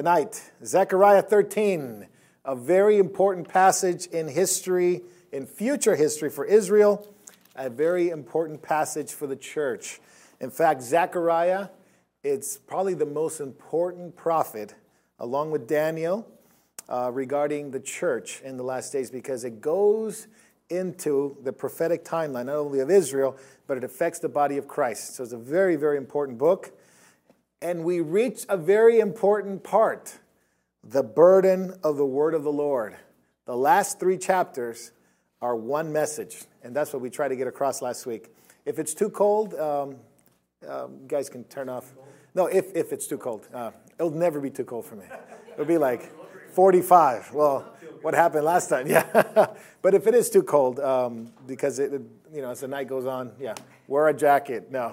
tonight. Zechariah 13, a very important passage in history, in future history for Israel, a very important passage for the church. In fact, Zechariah, it's probably the most important prophet, along with Daniel, regarding the church in the last days, because it goes into the prophetic timeline, not only of Israel, but it affects the body of Christ. So it's a very, very important book. And we reach a very important part, the burden of the word of the Lord. The last 3 chapters are one message, and that's what we tried to get across last week. If it's too cold, you guys can turn off. No, if it's too cold. It'll never be too cold for me. It'll be like 45. Well, what happened last time? Yeah. But if it is too cold, because as the night goes on, wear a jacket. No.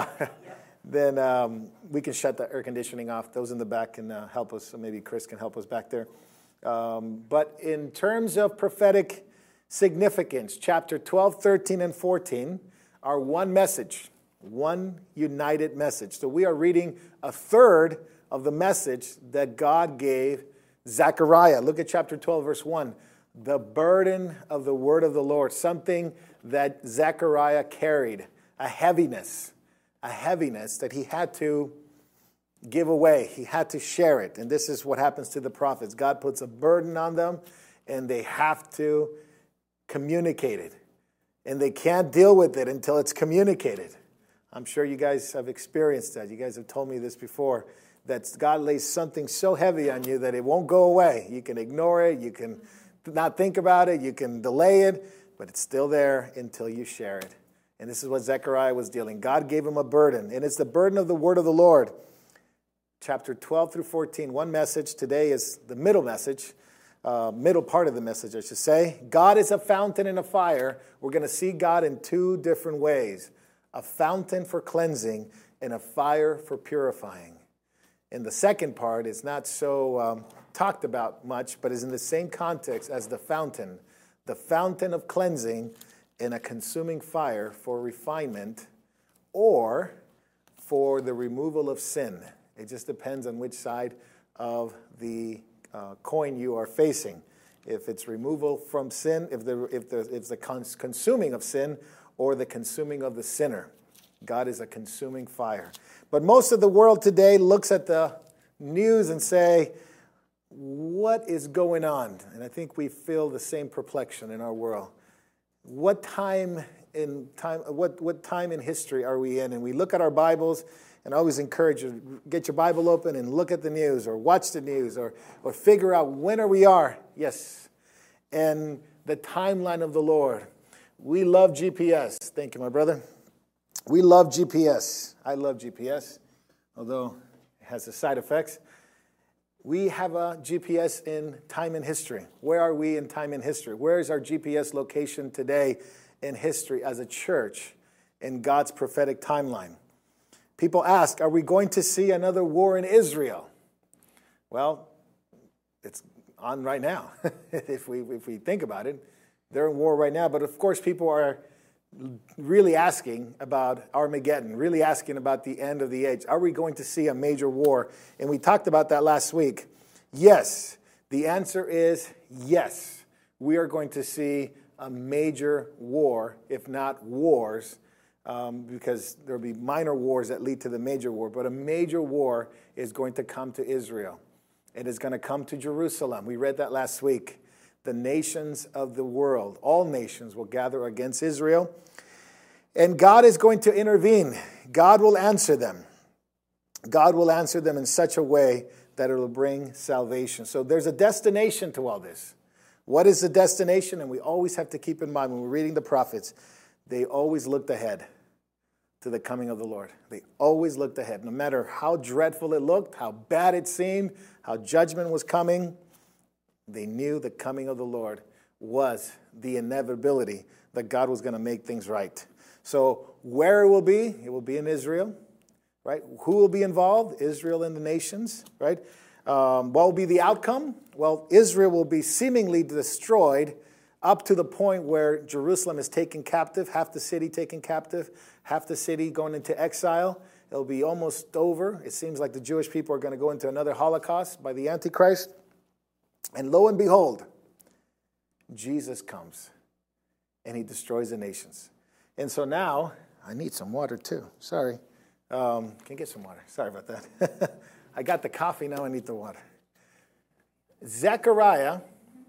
Then we can shut the air conditioning off. Those in the back can help us. So maybe Chris can help us back there. But in terms of prophetic significance, chapter 12, 13, and 14 are one message, one united message. So we are reading a third of the message that God gave Zechariah. Look at chapter 12, verse 1. The burden of the word of the Lord, something that Zechariah carried, a heaviness that he had to give away. He had to share it. And this is what happens to the prophets. God puts a burden on them, and they have to communicate it. And they can't deal with it until it's communicated. I'm sure you guys have experienced that. You guys have told me this before, that God lays something so heavy on you that it won't go away. You can ignore it. You can not think about it. You can delay it. But it's still there until you share it. And this is what Zechariah was dealing. God gave him a burden. And it's the burden of the word of the Lord. Chapter 12 through 14. One message. Today is the middle message. Middle part of the message, I should say. God is a fountain and a fire. We're going to see God in 2 different ways. A fountain for cleansing and a fire for purifying. And the second part is not so talked about much, but is in the same context as the fountain of cleansing and a consuming fire for refinement or for the removal of sin. It just depends on which side of the coin you are facing. If it's removal from sin, if the consuming of sin, or the consuming of the sinner. God is a consuming fire. But most of the world today looks at the news and say, what is going on? And I think we feel the same perplexion in our world. What time in history are we in? And we look at our Bibles, and I always encourage you, get your Bible open and look at the news, or watch the news, or figure out when we are. Yes. And the timeline of the Lord. We love GPS. Thank you, my brother. We love GPS. I love GPS, although it has its side effects. We have a GPS in time and history. Where are we in time and history? Where is our GPS location today in history as a church in God's prophetic timeline? People ask, are we going to see another war in Israel? Well, it's on right now, if we think about it. They're in war right now, but of course people are really asking about Armageddon, really asking about the end of the age. Are we going to see a major war? And we talked about that last week. Yes, the answer is yes. We are going to see a major war, if not wars, because there will be minor wars that lead to the major war. But a major war is going to come to Israel. It is going to come to Jerusalem. We read that last week. The nations of the world, all nations will gather against Israel. And God is going to intervene. God will answer them. God will answer them in such a way that it will bring salvation. So there's a destination to all this. What is the destination? And we always have to keep in mind when we're reading the prophets, they always looked ahead to the coming of the Lord. They always looked ahead. No matter how dreadful it looked, how bad it seemed, how judgment was coming, they knew the coming of the Lord was the inevitability that God was going to make things right. So where it will be in Israel, right? Who will be involved? Israel and the nations, right? What will be the outcome? Well, Israel will be seemingly destroyed up to the point where Jerusalem is taken captive, half the city taken captive, half the city going into exile. It'll be almost over. It seems like the Jewish people are going to go into another Holocaust by the Antichrist. And lo and behold, Jesus comes and he destroys the nations. And so now, I need some water too. Sorry. Can I get some water? Sorry about that. I got the coffee, now I need the water. Zechariah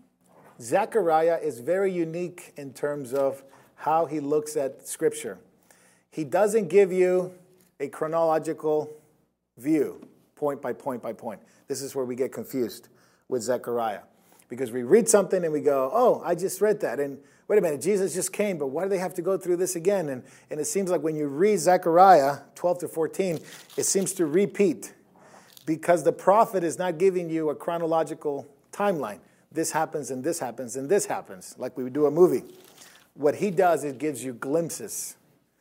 is very unique in terms of how he looks at Scripture. He doesn't give you a chronological view, point by point by point. This is where we get confused with Zechariah. Because we read something and we go, oh, I just read that. And wait a minute, Jesus just came, but why do they have to go through this again? And it seems like when you read Zechariah 12 to 14, it seems to repeat. Because the prophet is not giving you a chronological timeline. This happens and this happens and this happens, like we would do a movie. What he does, it gives you glimpses.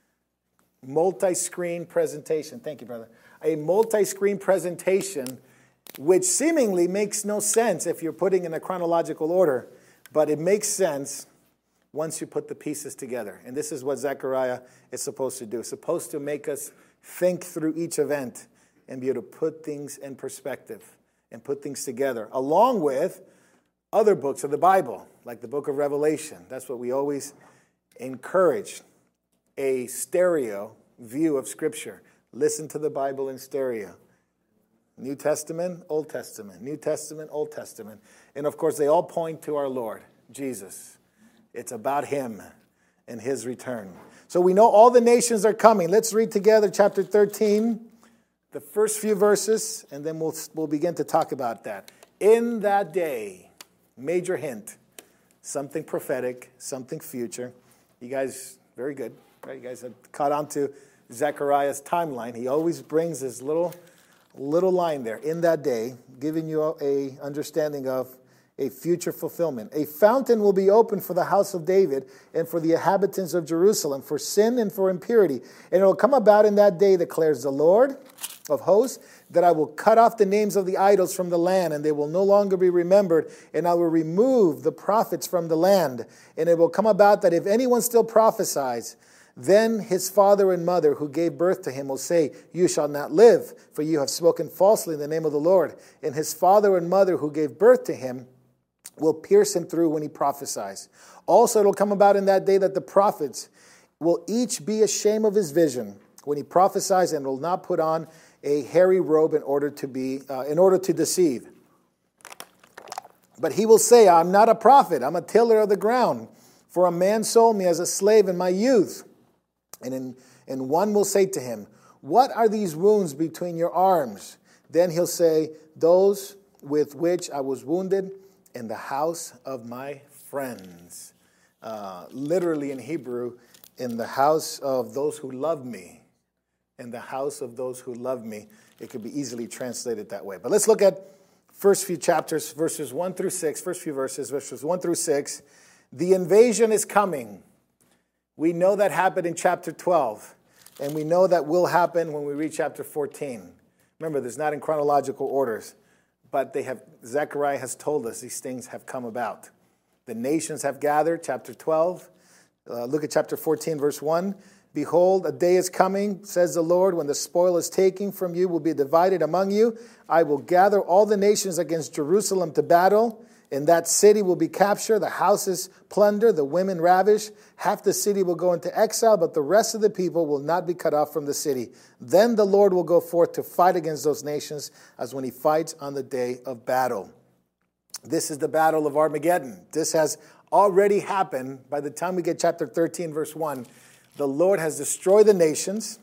Multi-screen presentation. Thank you, brother. A multi-screen presentation which seemingly makes no sense if you're putting in a chronological order, but it makes sense once you put the pieces together. And this is what Zechariah is supposed to do. It's supposed to make us think through each event and be able to put things in perspective and put things together, along with other books of the Bible, like the book of Revelation. That's what we always encourage, a stereo view of Scripture. Listen to the Bible in stereo. New Testament, Old Testament, New Testament, Old Testament. And of course, they all point to our Lord, Jesus. It's about him and his return. So we know all the nations are coming. Let's read together chapter 13, the first few verses, and then we'll begin to talk about that. In that day, major hint, something prophetic, something future. You guys, very good. Right? You guys have caught on to Zechariah's timeline. He always brings his little line there, in that day, giving you a understanding of a future fulfillment. A fountain will be opened for the house of David and for the inhabitants of Jerusalem, for sin and for impurity. And it will come about in that day, declares the Lord of hosts, that I will cut off the names of the idols from the land, and they will no longer be remembered, and I will remove the prophets from the land. And it will come about that if anyone still prophesies, then his father and mother who gave birth to him will say, you shall not live, for you have spoken falsely in the name of the Lord. And his father and mother who gave birth to him will pierce him through when he prophesies. Also it will come about in that day that the prophets will each be ashamed of his vision when he prophesies, and will not put on a hairy robe in order to deceive. But he will say, I'm not a prophet, I'm a tiller of the ground, for a man sold me as a slave in my youth. And one will say to him, what are these wounds between your arms? Then he'll say, those with which I was wounded in the house of my friends. Literally in Hebrew, in the house of those who love me. In the house of those who love me. It could be easily translated that way. But let's look at first few chapters, verses 1 through 6. First few verses, verses 1 through 6. The invasion is coming. We know that happened in chapter 12, and we know that will happen when we read chapter 14. Remember, there's not in chronological orders, but Zechariah has told us these things have come about. The nations have gathered, chapter 12. Look at chapter 14, verse 1. Behold, a day is coming, says the Lord, when the spoil is taken from you will be divided among you. I will gather all the nations against Jerusalem to battle. And that city will be captured, the houses plundered, the women ravished. Half the city will go into exile, but the rest of the people will not be cut off from the city. Then the Lord will go forth to fight against those nations as when he fights on the day of battle. This is the battle of Armageddon. This has already happened. By the time we get chapter 13, verse 1, the Lord has destroyed the nations.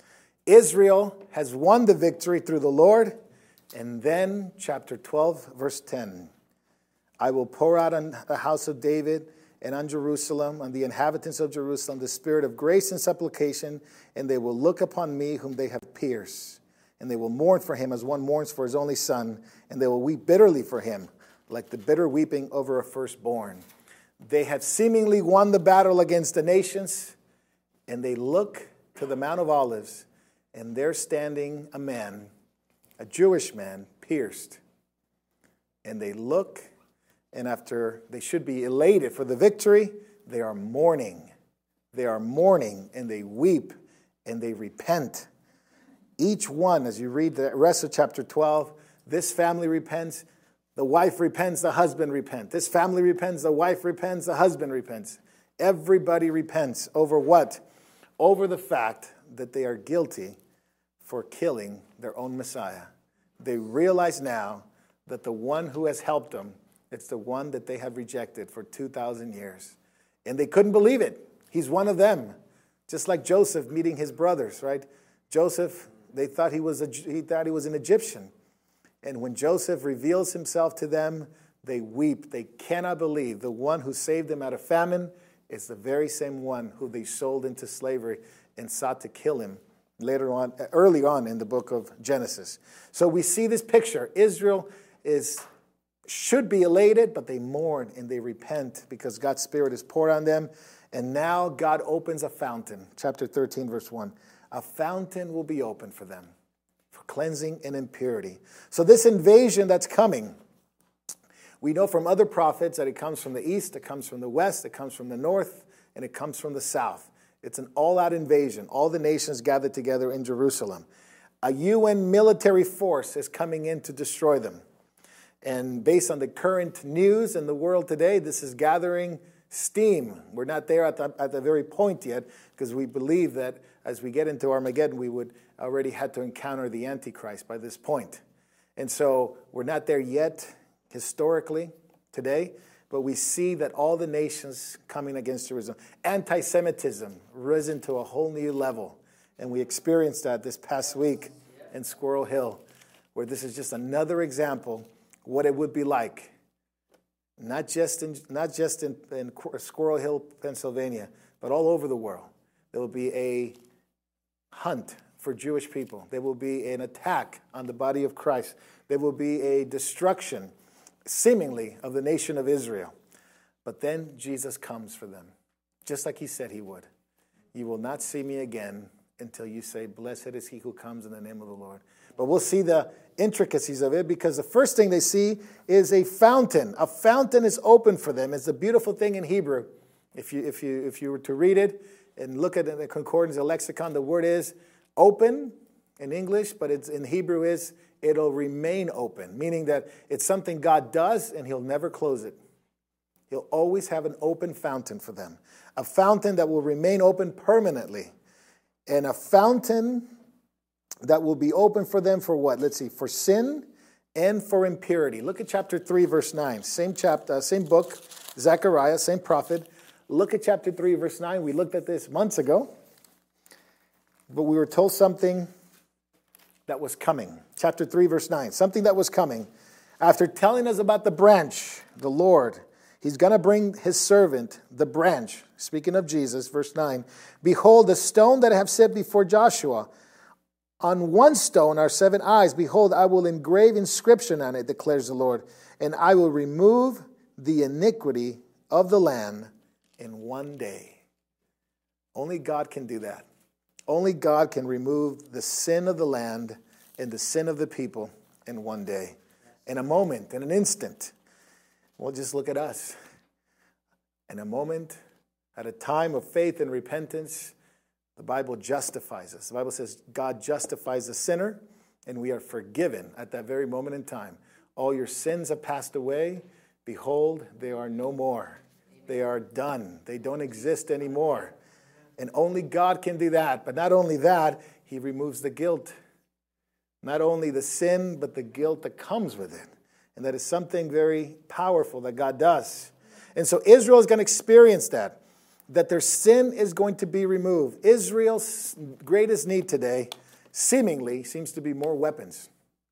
Israel has won the victory through the Lord. And then chapter 12, verse 10. I will pour out on the house of David and on Jerusalem, on the inhabitants of Jerusalem, the spirit of grace and supplication, and they will look upon me whom they have pierced. And they will mourn for him as one mourns for his only son, and they will weep bitterly for him, like the bitter weeping over a firstborn. They have seemingly won the battle against the nations, and they look to the Mount of Olives, and there standing a man, a Jewish man, pierced. And they look, And after they should be elated for the victory, they are mourning. They are mourning, and they weep, and they repent. Each one, as you read the rest of chapter 12, this family repents, the wife repents, the husband repents. This family repents, the wife repents, the husband repents. Everybody repents over what? Over the fact that they are guilty for killing their own Messiah. They realize now that the one who has helped them, it's the one that they have rejected for 2,000 years. And they couldn't believe it. He's one of them. Just like Joseph meeting his brothers, right? Joseph, they thought he was an Egyptian. And when Joseph reveals himself to them, they weep. They cannot believe the one who saved them out of famine is the very same one who they sold into slavery and sought to kill him early on in the book of Genesis. So we see this picture. Israel should be elated, but they mourn and they repent because God's Spirit is poured on them. And now God opens a fountain. Chapter 13, verse 1. A fountain will be opened for them for cleansing and impurity. So this invasion that's coming, we know from other prophets that it comes from the east, it comes from the west, it comes from the north, and it comes from the south. It's an all-out invasion. All the nations gathered together in Jerusalem. A UN military force is coming in to destroy them. And based on the current news in the world today, this is gathering steam. We're not there at the very point yet, because we believe that as we get into Armageddon, we would already had to encounter the Antichrist by this point. And so we're not there yet historically today, but we see that all the nations coming against Jerusalem. Anti-Semitism risen to a whole new level. And we experienced that this past week in Squirrel Hill, where this is just another example what it would be like. Not just in Squirrel Hill, Pennsylvania, but all over the world. There will be a hunt for Jewish people. There will be an attack on the body of Christ. There will be a destruction, seemingly, of the nation of Israel. But then Jesus comes for them, just like he said he would. You will not see me again until you say, blessed is he who comes in the name of the Lord. But we'll see the intricacies of it, because the first thing they see is a fountain. A fountain is open for them. It's a beautiful thing in Hebrew. If you were to read it and look at it in the concordance, the lexicon, the word is open in English, but it's in Hebrew is it'll remain open, meaning that it's something God does and he'll never close it. He'll always have an open fountain for them. A fountain that will remain open permanently. And a fountain that will be open for them for what? Let's see, for sin and for impurity. Look at chapter 3, verse 9. Same chapter, same book, Zechariah, same prophet. Look at chapter 3, verse 9. We looked at this months ago, but we were told something that was coming. Chapter 3, verse 9. Something that was coming. After telling us about the branch, the Lord, he's going to bring his servant, the branch. Speaking of Jesus, verse 9. Behold, the stone that I have set before Joshua. On one stone are 7 eyes. Behold, I will engrave inscription on it, declares the Lord. And I will remove the iniquity of the land in one day. Only God can do that. Only God can remove the sin of the land and the sin of the people in one day. In a moment, in an instant. Well, just look at us. In a moment, at a time of faith and repentance, the Bible justifies us. The Bible says God justifies the sinner, and we are forgiven at that very moment in time. All your sins have passed away. Behold, they are no more. They are done. They don't exist anymore. And only God can do that. But not only that, he removes the guilt. Not only the sin, but the guilt that comes with it. And that is something very powerful that God does. And so Israel is going to experience that their sin is going to be removed. Israel's greatest need today, seemingly, seems to be more weapons.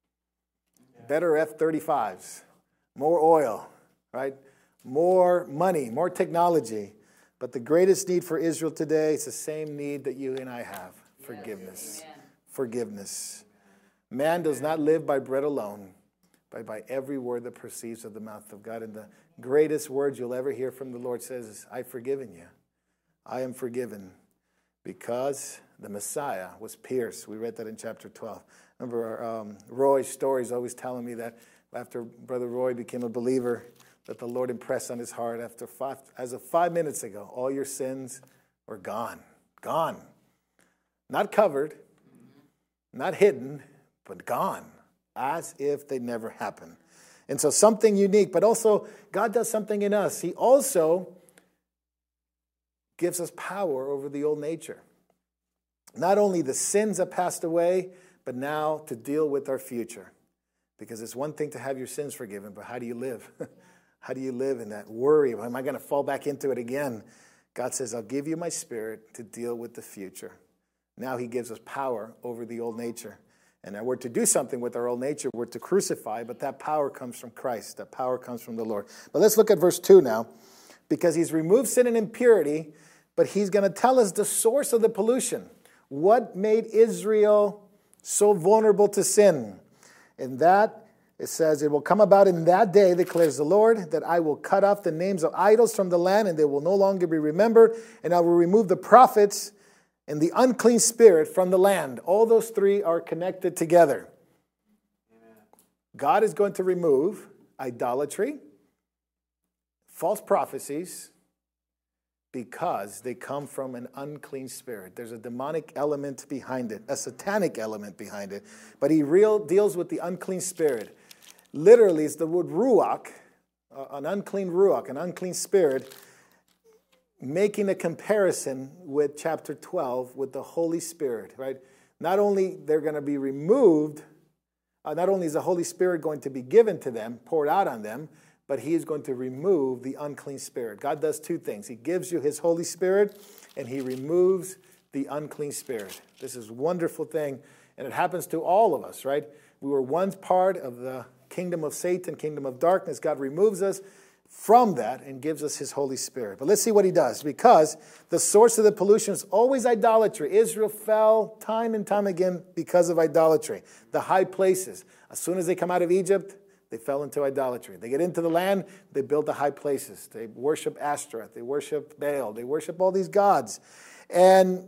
Better F-35s, more oil, right? More money, more technology. But the greatest need for Israel today is the same need that you and I have. Forgiveness. Yes. Forgiveness. Man does not live by bread alone, but by every word that proceeds of the mouth of God. And the greatest words you'll ever hear from the Lord says, I've forgiven you. I am forgiven because the Messiah was pierced. We read that in chapter 12. Remember, Roy's story is always telling me that after Brother Roy became a believer, that the Lord impressed on his heart as of 5 minutes ago. All your sins were gone. Gone. Not covered, not hidden, but gone. As if they never happened. And so something unique, but also God does something in us. He also gives us power over the old nature. Not only the sins that passed away, but now to deal with our future. Because it's one thing to have your sins forgiven, but how do you live? How do you live in that worry? Am I going to fall back into it again? God says, I'll give you my spirit to deal with the future. Now he gives us power over the old nature. And we're to do something with our old nature. We're to crucify, but that power comes from Christ. That power comes from the Lord. But let's look at verse 2 now. Because he's removed sin and impurity, but he's going to tell us the source of the pollution. What made Israel so vulnerable to sin? And that, it says, it will come about in that day, declares the Lord, that I will cut off the names of idols from the land, and they will no longer be remembered. And I will remove the prophets and the unclean spirit from the land. All those three are connected together. Amen. God is going to remove idolatry, false prophecies, because they come from an unclean spirit. There's a demonic element behind it, a satanic element behind it. But he deals with the unclean spirit. Literally, it's the word ruach, an unclean spirit, making a comparison with chapter 12 with the Holy Spirit, right? Not only they're going to be removed, not only is the Holy Spirit going to be given to them, poured out on them, but he is going to remove the unclean spirit. God does two things. He gives you his Holy Spirit, and he removes the unclean spirit. This is a wonderful thing, and it happens to all of us, right? We were once part of the kingdom of Satan, kingdom of darkness. God removes us from that and gives us his Holy Spirit. But let's see what he does, because the source of the pollution is always idolatry. Israel fell time and time again because of idolatry. The high places. As soon as they come out of Egypt, they fell into idolatry. They get into the land, they build the high places. They worship Ashtoreth, they worship Baal, they worship all these gods. And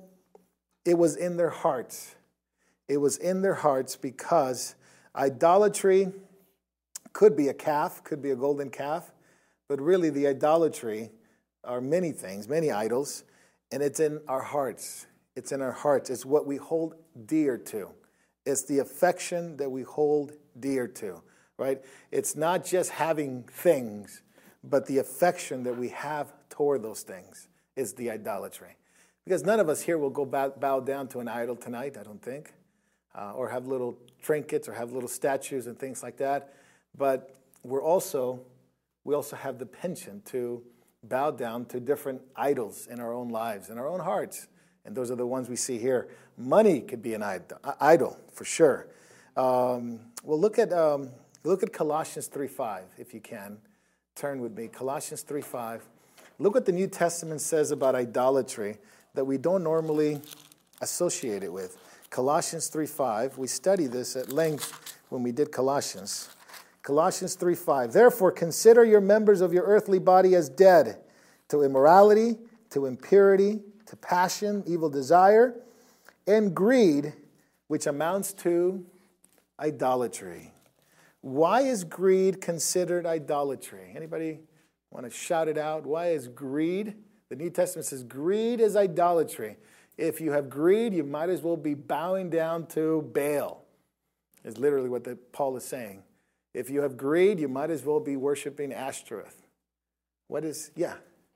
it was in their hearts. It was in their hearts because idolatry could be a calf, could be a golden calf, but really the idolatry are many things, many idols, and it's in our hearts. It's in our hearts. It's what we hold dear to. It's the affection that we hold dear to, right? It's not just having things, but the affection that we have toward those things is the idolatry. Because none of us here will go bow down to an idol tonight, I don't think, or have little trinkets or have little statues and things like that. But we also have the penchant to bow down to different idols in our own lives, in our own hearts. And those are the ones we see here. Money could be an idol for sure. Well, look at Colossians 3:5, if you can. Turn with me. Colossians 3:5. Look what the New Testament says about idolatry that we don't normally associate it with. Colossians 3:5. We studied this at length when we did Colossians. Colossians 3:5. Therefore, consider your members of your earthly body as dead to immorality, to impurity, to passion, evil desire, and greed, which amounts to idolatry. Why is greed considered idolatry? Anybody want to shout it out? Why is greed? The New Testament says greed is idolatry. If you have greed, you might as well be bowing down to Baal, is literally what Paul is saying. If you have greed, you might as well be worshiping Ashtoreth. What is, yeah.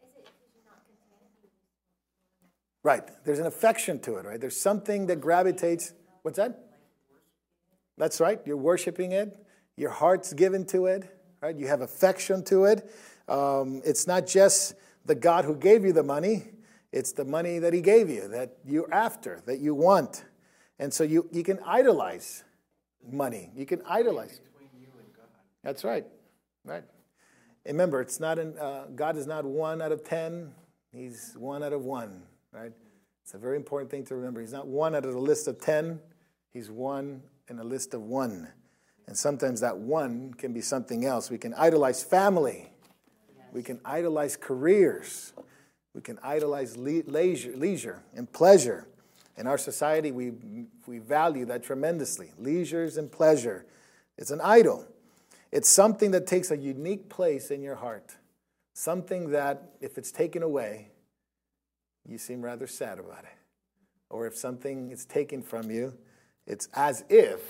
Right. There's an affection to it, right? There's something that gravitates. What's that? That's right. You're worshiping it. Your heart's given to it, right? You have affection to it. It's not just the God who gave you the money. It's the money that he gave you, that you're after, that you want. And so you can idolize money. You can idolize. That's right. Right. Remember, it's not God is not 1 out of 10. He's 1 out of 1. Right. It's a very important thing to remember. He's not 1 out of the list of 10. He's 1 in a list of 1. And sometimes that 1 can be something else. We can idolize family. We can idolize careers. We can idolize leisure and pleasure. In our society, we value that tremendously. Leisures and pleasure. It's an idol. It's something that takes a unique place in your heart. Something that, if it's taken away, you seem rather sad about it. Or if something is taken from you, it's as if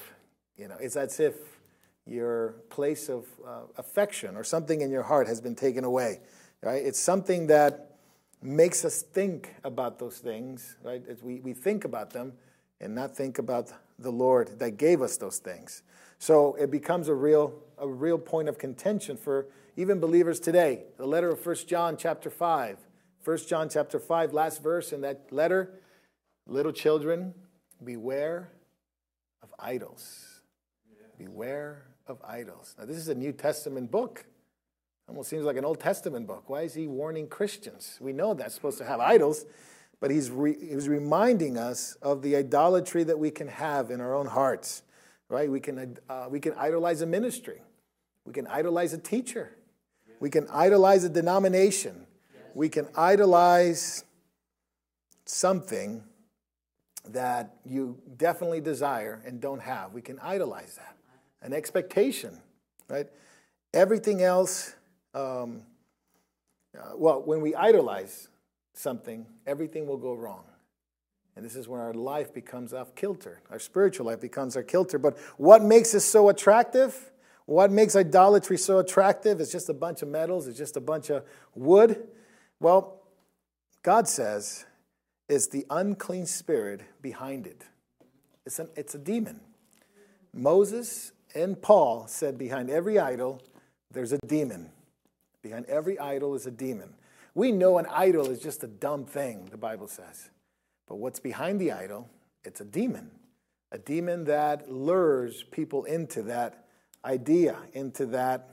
your place of affection or something in your heart has been taken away. Right? It's something that makes us think about those things. Right? We think about them and not think about the Lord that gave us those things. So it becomes a real point of contention for even believers today. The letter of 1 John chapter 5. 1 John chapter 5, last verse in that letter. Little children, beware of idols. Beware of idols. Now, this is a New Testament book. Almost seems like an Old Testament book. Why is he warning Christians? We know that's supposed to have idols, but he's reminding us of the idolatry that we can have in our own hearts. Right? We can idolize a ministry. We can idolize a teacher. We can idolize a denomination. We can idolize something that you definitely desire and don't have. We can idolize that. An expectation, right? Everything else, when we idolize something, everything will go wrong. And this is when our life becomes off kilter. Our spiritual life becomes our kilter. But what makes it so attractive? What makes idolatry so attractive? It's just a bunch of metals. It's just a bunch of wood. Well, God says it's the unclean spirit behind it. It's a demon. Moses and Paul said behind every idol, there's a demon. Behind every idol is a demon. We know an idol is just a dumb thing, the Bible says. But what's behind the idol? It's a demon that lures people into that idea, into that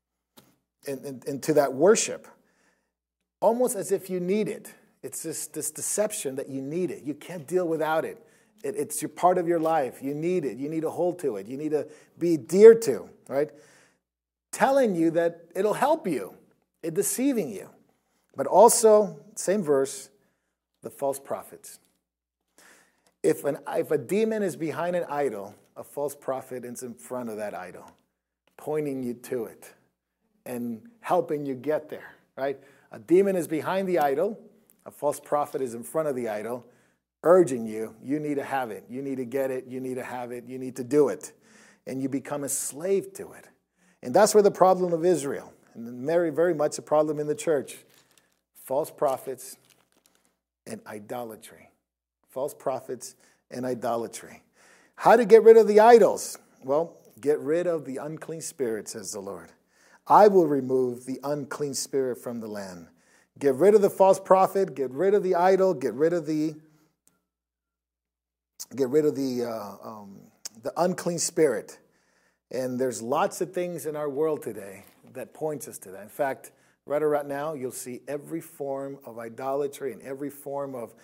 worship, almost as if you need it. It's this deception that you need it. You can't deal without it. It's your part of your life. You need it. You need to hold to it. You need to be dear to, right? Telling you that it'll help you, it deceiving you. But also, same verse, the false prophets. If a demon is behind an idol, a false prophet is in front of that idol, pointing you to it and helping you get there, right? A demon is behind the idol. A false prophet is in front of the idol, urging you, you need to have it, you need to get it, you need to have it, you need to do it. And you become a slave to it. And that's where the problem of Israel, and very, very much a problem in the church, false prophets and idolatry. False prophets and idolatry. How to get rid of the idols? Well, get rid of the unclean spirit, says the Lord. I will remove the unclean spirit from the land. Get rid of the false prophet, get rid of the idol, get rid of the unclean spirit. And there's lots of things in our world today that points us to that. In fact, right around now, you'll see every form of idolatry and every form of,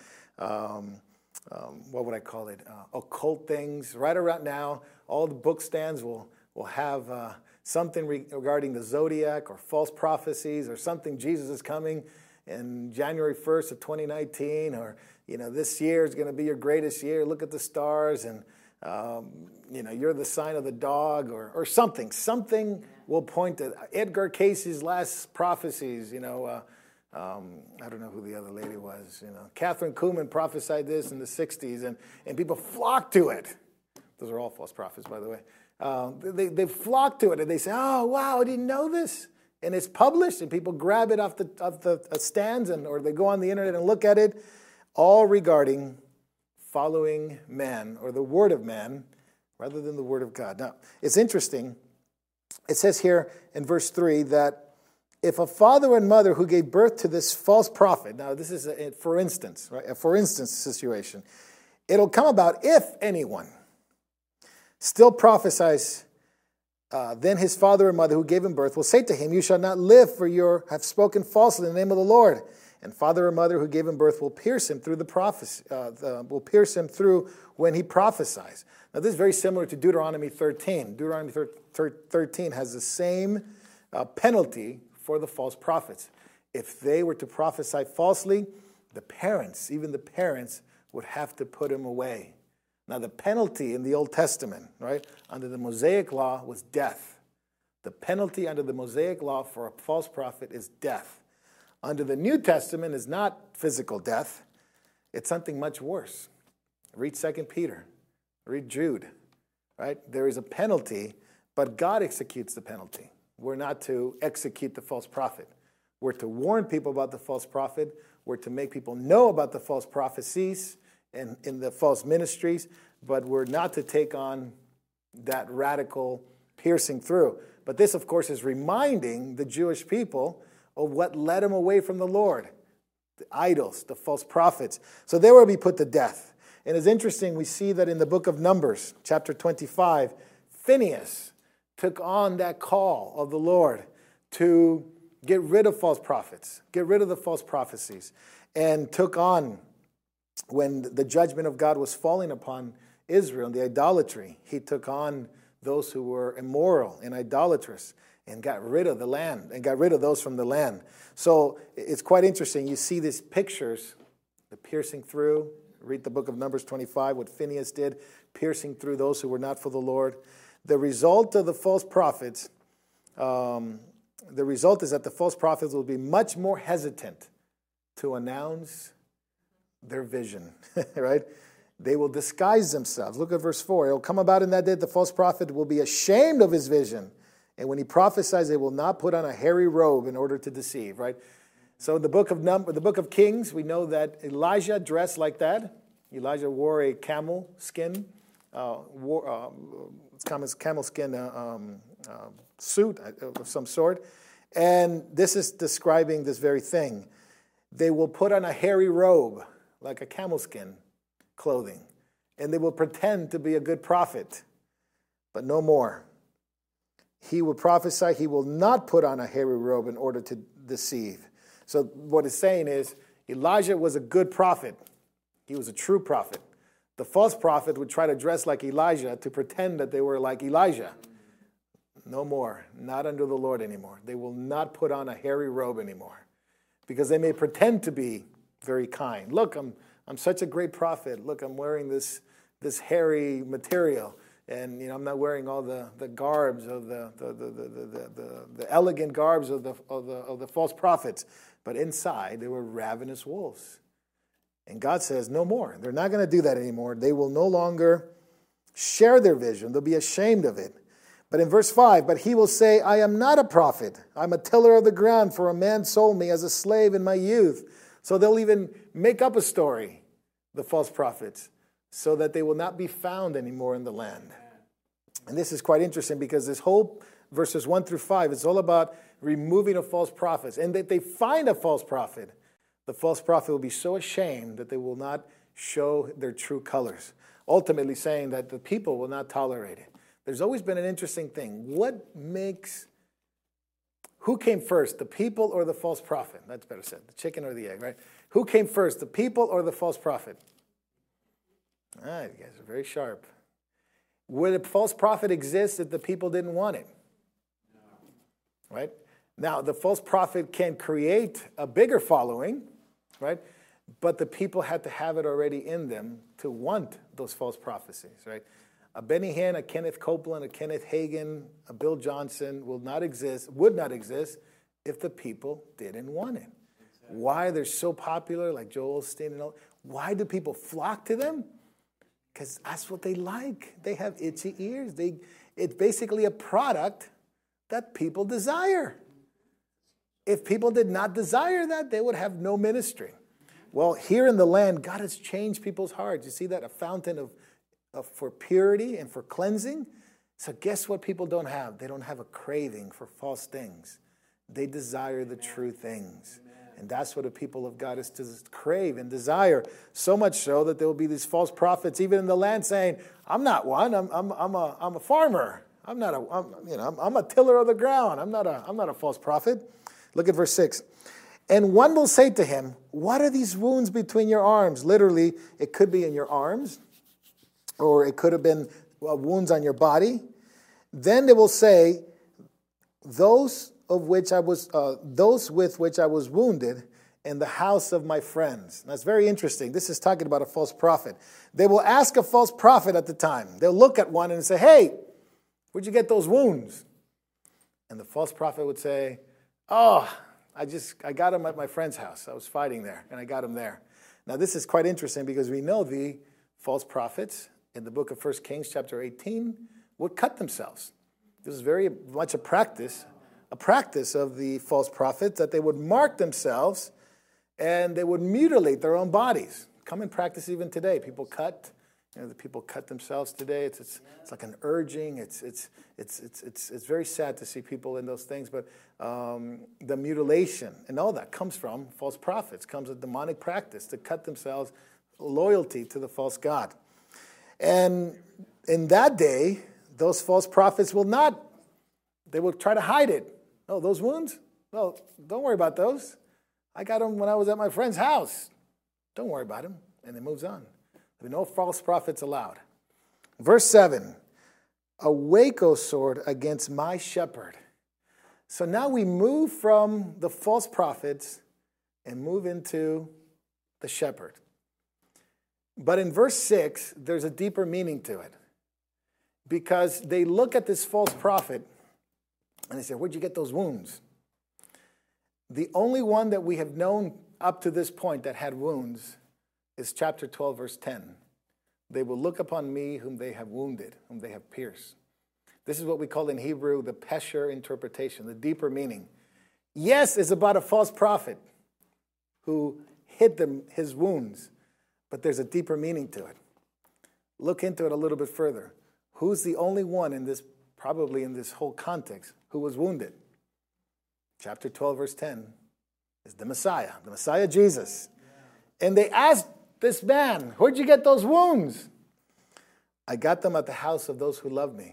occult things. Right around now, all the book stands will have something regarding the zodiac or false prophecies or something Jesus is coming in January 1st of 2019 or, this year is going to be your greatest year. Look at the stars and, you're the sign of the dog or something. Something will point to Edgar Casey's last prophecies, I don't know who the other lady was, Catherine Kuhlman prophesied this in the 60s and people flocked to it. Those are all false prophets, by the way. They flock to it and they say, oh, wow, I didn't know this. And it's published and people grab it off the stands or they go on the internet and look at it, all regarding following man or the word of man rather than the word of God. Now, it's interesting. It says here in verse 3 that if a father and mother who gave birth to this false prophet, now this is a for instance, right? A for instance situation. It'll come about if anyone still prophesies, then his father and mother who gave him birth will say to him, you shall not live, for you have spoken falsely in the name of the Lord. And father or mother who gave him birth will pierce him through the prophecy, will pierce him through when he prophesies. Now this is very similar to Deuteronomy 13. Deuteronomy 13 has the same penalty for the false prophets. If they were to prophesy falsely, the parents, even the parents, would have to put him away. Now, the penalty in the Old Testament, right, under the Mosaic law was death. The penalty under the Mosaic law for a false prophet is death. Under the New Testament is not physical death. It's something much worse. Read 2 Peter. Read Jude. Right? There is a penalty, but God executes the penalty. We're not to execute the false prophet. We're to warn people about the false prophet. We're to make people know about the false prophecies and in the false ministries, but we're not to take on that radical piercing through. But this, of course, is reminding the Jewish people of what led them away from the Lord. The idols, the false prophets. So they will be put to death. And it's interesting, we see that in the book of Numbers, chapter 25, Phinehas took on that call of the Lord to get rid of false prophets, get rid of the false prophecies, and took on, when the judgment of God was falling upon Israel and the idolatry, he took on those who were immoral and idolatrous and got rid of the land and got rid of those from the land. So it's quite interesting. You see these pictures, the piercing through. Read the book of Numbers 25, what Phinehas did, piercing through those who were not for the Lord. The result of the false prophets, the result is that the false prophets will be much more hesitant to announce their vision, right? They will disguise themselves. Look at verse 4. It will come about in that day, the false prophet will be ashamed of his vision. And when he prophesies, they will not put on a hairy robe in order to deceive, right? So in the book of Kings, we know that Elijah dressed like that. Elijah wore a camel skin, camel skin suit of some sort. And this is describing this very thing. They will put on a hairy robe, like a camel skin clothing, and they will pretend to be a good prophet, but no more. He will prophesy. He will not put on a hairy robe in order to deceive. So what it's saying is Elijah was a good prophet. He was a true prophet. The false prophet would try to dress like Elijah to pretend that they were like Elijah. No more. Not under the Lord anymore. They will not put on a hairy robe anymore because they may pretend to be very kind. Look, I'm such a great prophet. Look, I'm wearing this hairy material. And I'm not wearing all the garbs of the elegant garbs of the false prophets, but inside they were ravenous wolves. And God says, no more. They're not going to do that anymore. They will no longer share their vision. They'll be ashamed of it. But in verse 5, but he will say, I am not a prophet. I'm a tiller of the ground, for a man sold me as a slave in my youth. So they'll even make up a story, the false prophets, so that they will not be found anymore in the land. And this is quite interesting because this whole verses 1 through 5 is all about removing of false prophets. And that they find a false prophet, the false prophet will be so ashamed that they will not show their true colors. Ultimately saying that the people will not tolerate it. There's always been an interesting thing. Who came first, the people or the false prophet? That's better said, the chicken or the egg, right? Who came first, the people or the false prophet? All right, you guys are very sharp. Would a false prophet exist if the people didn't want it? No. Right? Now, the false prophet can create a bigger following, right? But the people had to have it already in them to want those false prophecies, right? A Benny Hinn, a Kenneth Copeland, a Kenneth Hagin, a Bill Johnson would not exist if the people didn't want it. Exactly. Why they're so popular, like Joel Osteen and all. Why do people flock to them? Because that's what they like. They have itchy ears. It's basically a product that people desire. If people did not desire that, they would have no ministry. Well, here in the land, God has changed people's hearts. You see that? A fountain for purity and for cleansing. So guess what people don't have? They don't have a craving for false things. They desire the true things. And that's what the people of God is to crave and desire. So much so that there will be these false prophets, even in the land, saying, "I'm not one. I'm a farmer. I'm a tiller of the ground. I'm not a false prophet." Look at verse 6. And one will say to him, "What are these wounds between your arms?" Literally, it could be in your arms, or it could have been wounds on your body. Then they will say, those with which I was wounded in the house of my friends. That's very interesting. This is talking about a false prophet. They will ask a false prophet at the time. They'll look at one and say, "Hey, where'd you get those wounds?" And the false prophet would say, oh, I got him at my friend's house. I was fighting there, and I got him there. Now, this is quite interesting because we know the false prophets in the book of 1 Kings chapter 18 would cut themselves. This is very much a practice of the false prophets, that they would mark themselves and they would mutilate their own bodies. Common practice even today. People cut. The people cut themselves today. It's like an urging. It's very sad to see people in those things. But the mutilation and all that comes from false prophets. Comes a demonic practice to cut themselves, loyalty to the false god. And in that day, those false prophets they will try to hide it. Oh, those wounds? Well, don't worry about those. I got them when I was at my friend's house. Don't worry about them. And it moves on. There are no false prophets allowed. Verse 7, awake, O sword, against my shepherd. So now we move from the false prophets and move into the shepherd. But in verse 6, there's a deeper meaning to it. Because they look at this false prophet and they say, where'd you get those wounds? The only one that we have known up to this point that had wounds is chapter 12, verse 10. They will look upon me whom they have wounded, whom they have pierced. This is what we call in Hebrew the pesher interpretation, the deeper meaning. Yes, it's about a false prophet who hid his wounds, but there's a deeper meaning to it. Look into it a little bit further. Who's the only one probably in this whole context, who was wounded? Chapter 12, verse 10 is the Messiah Jesus. And they asked this man, where'd you get those wounds? I got them at the house of those who love me.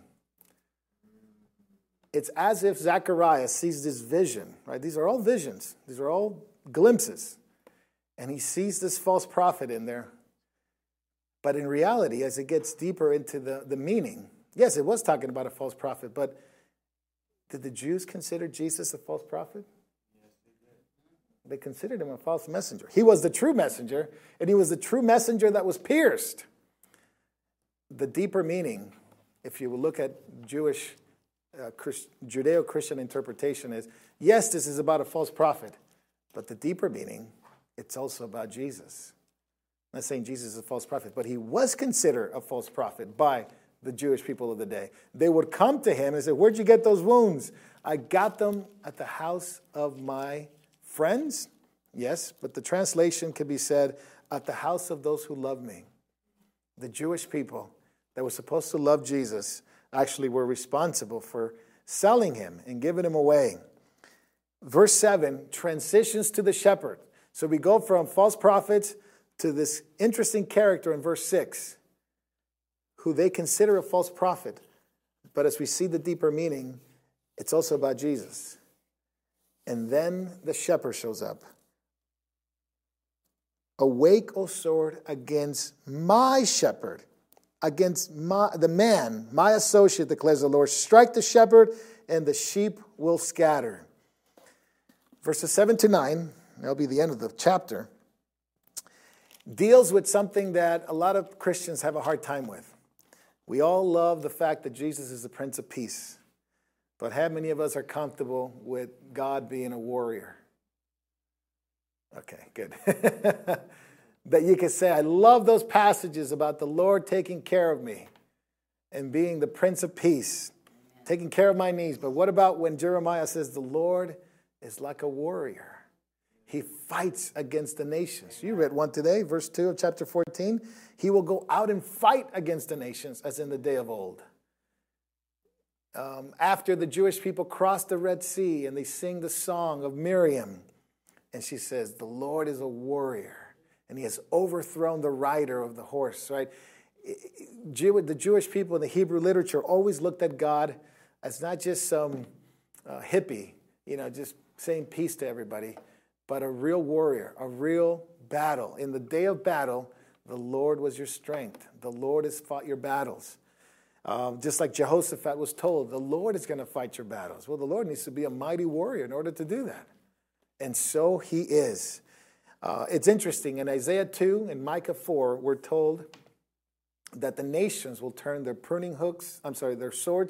It's as if Zechariah sees this vision, right? These are all visions. These are all glimpses. And he sees this false prophet in there. But in reality, as it gets deeper into the meaning, yes, it was talking about a false prophet, but did the Jews consider Jesus a false prophet? Yes, they did. They considered him a false messenger. He was the true messenger, and he was the true messenger that was pierced. The deeper meaning, if you will look at Jewish, Judeo-Christian interpretation is, yes, this is about a false prophet, but the deeper meaning, it's also about Jesus. I'm not saying Jesus is a false prophet, but he was considered a false prophet by the Jewish people of the day. They would come to him and say, where'd you get those wounds? I got them at the house of my friends. Yes, but the translation could be said, at the house of those who love me. The Jewish people that were supposed to love Jesus actually were responsible for selling him and giving him away. Verse 7 transitions to the shepherd. So we go from false prophets to this interesting character in verse 6, who they consider a false prophet. But as we see the deeper meaning, it's also about Jesus. And then the shepherd shows up. Awake, O sword, against my shepherd, against the man, my associate, declares the Lord. Strike the shepherd, and the sheep will scatter. Verses 7 to 9, that'll be the end of the chapter, deals with something that a lot of Christians have a hard time with. We all love the fact that Jesus is the Prince of Peace. But how many of us are comfortable with God being a warrior? Okay, good. That you can say, I love those passages about the Lord taking care of me and being the Prince of Peace, taking care of my needs. But what about when Jeremiah says the Lord is like a warrior? He fights against the nations. You read one today, verse 2 of chapter 14. He will go out and fight against the nations as in the day of old. After the Jewish people cross the Red Sea and they sing the song of Miriam, and she says, the Lord is a warrior, and he has overthrown the rider of the horse, right? The Jewish people in the Hebrew literature always looked at God as not just some hippie, just saying peace to everybody, but a real warrior, a real battle. In the day of battle, the Lord was your strength. The Lord has fought your battles. Just like Jehoshaphat was told, the Lord is going to fight your battles. Well, the Lord needs to be a mighty warrior in order to do that. And so he is. It's interesting. In Isaiah 2 and Micah 4, we're told that the nations will turn their swords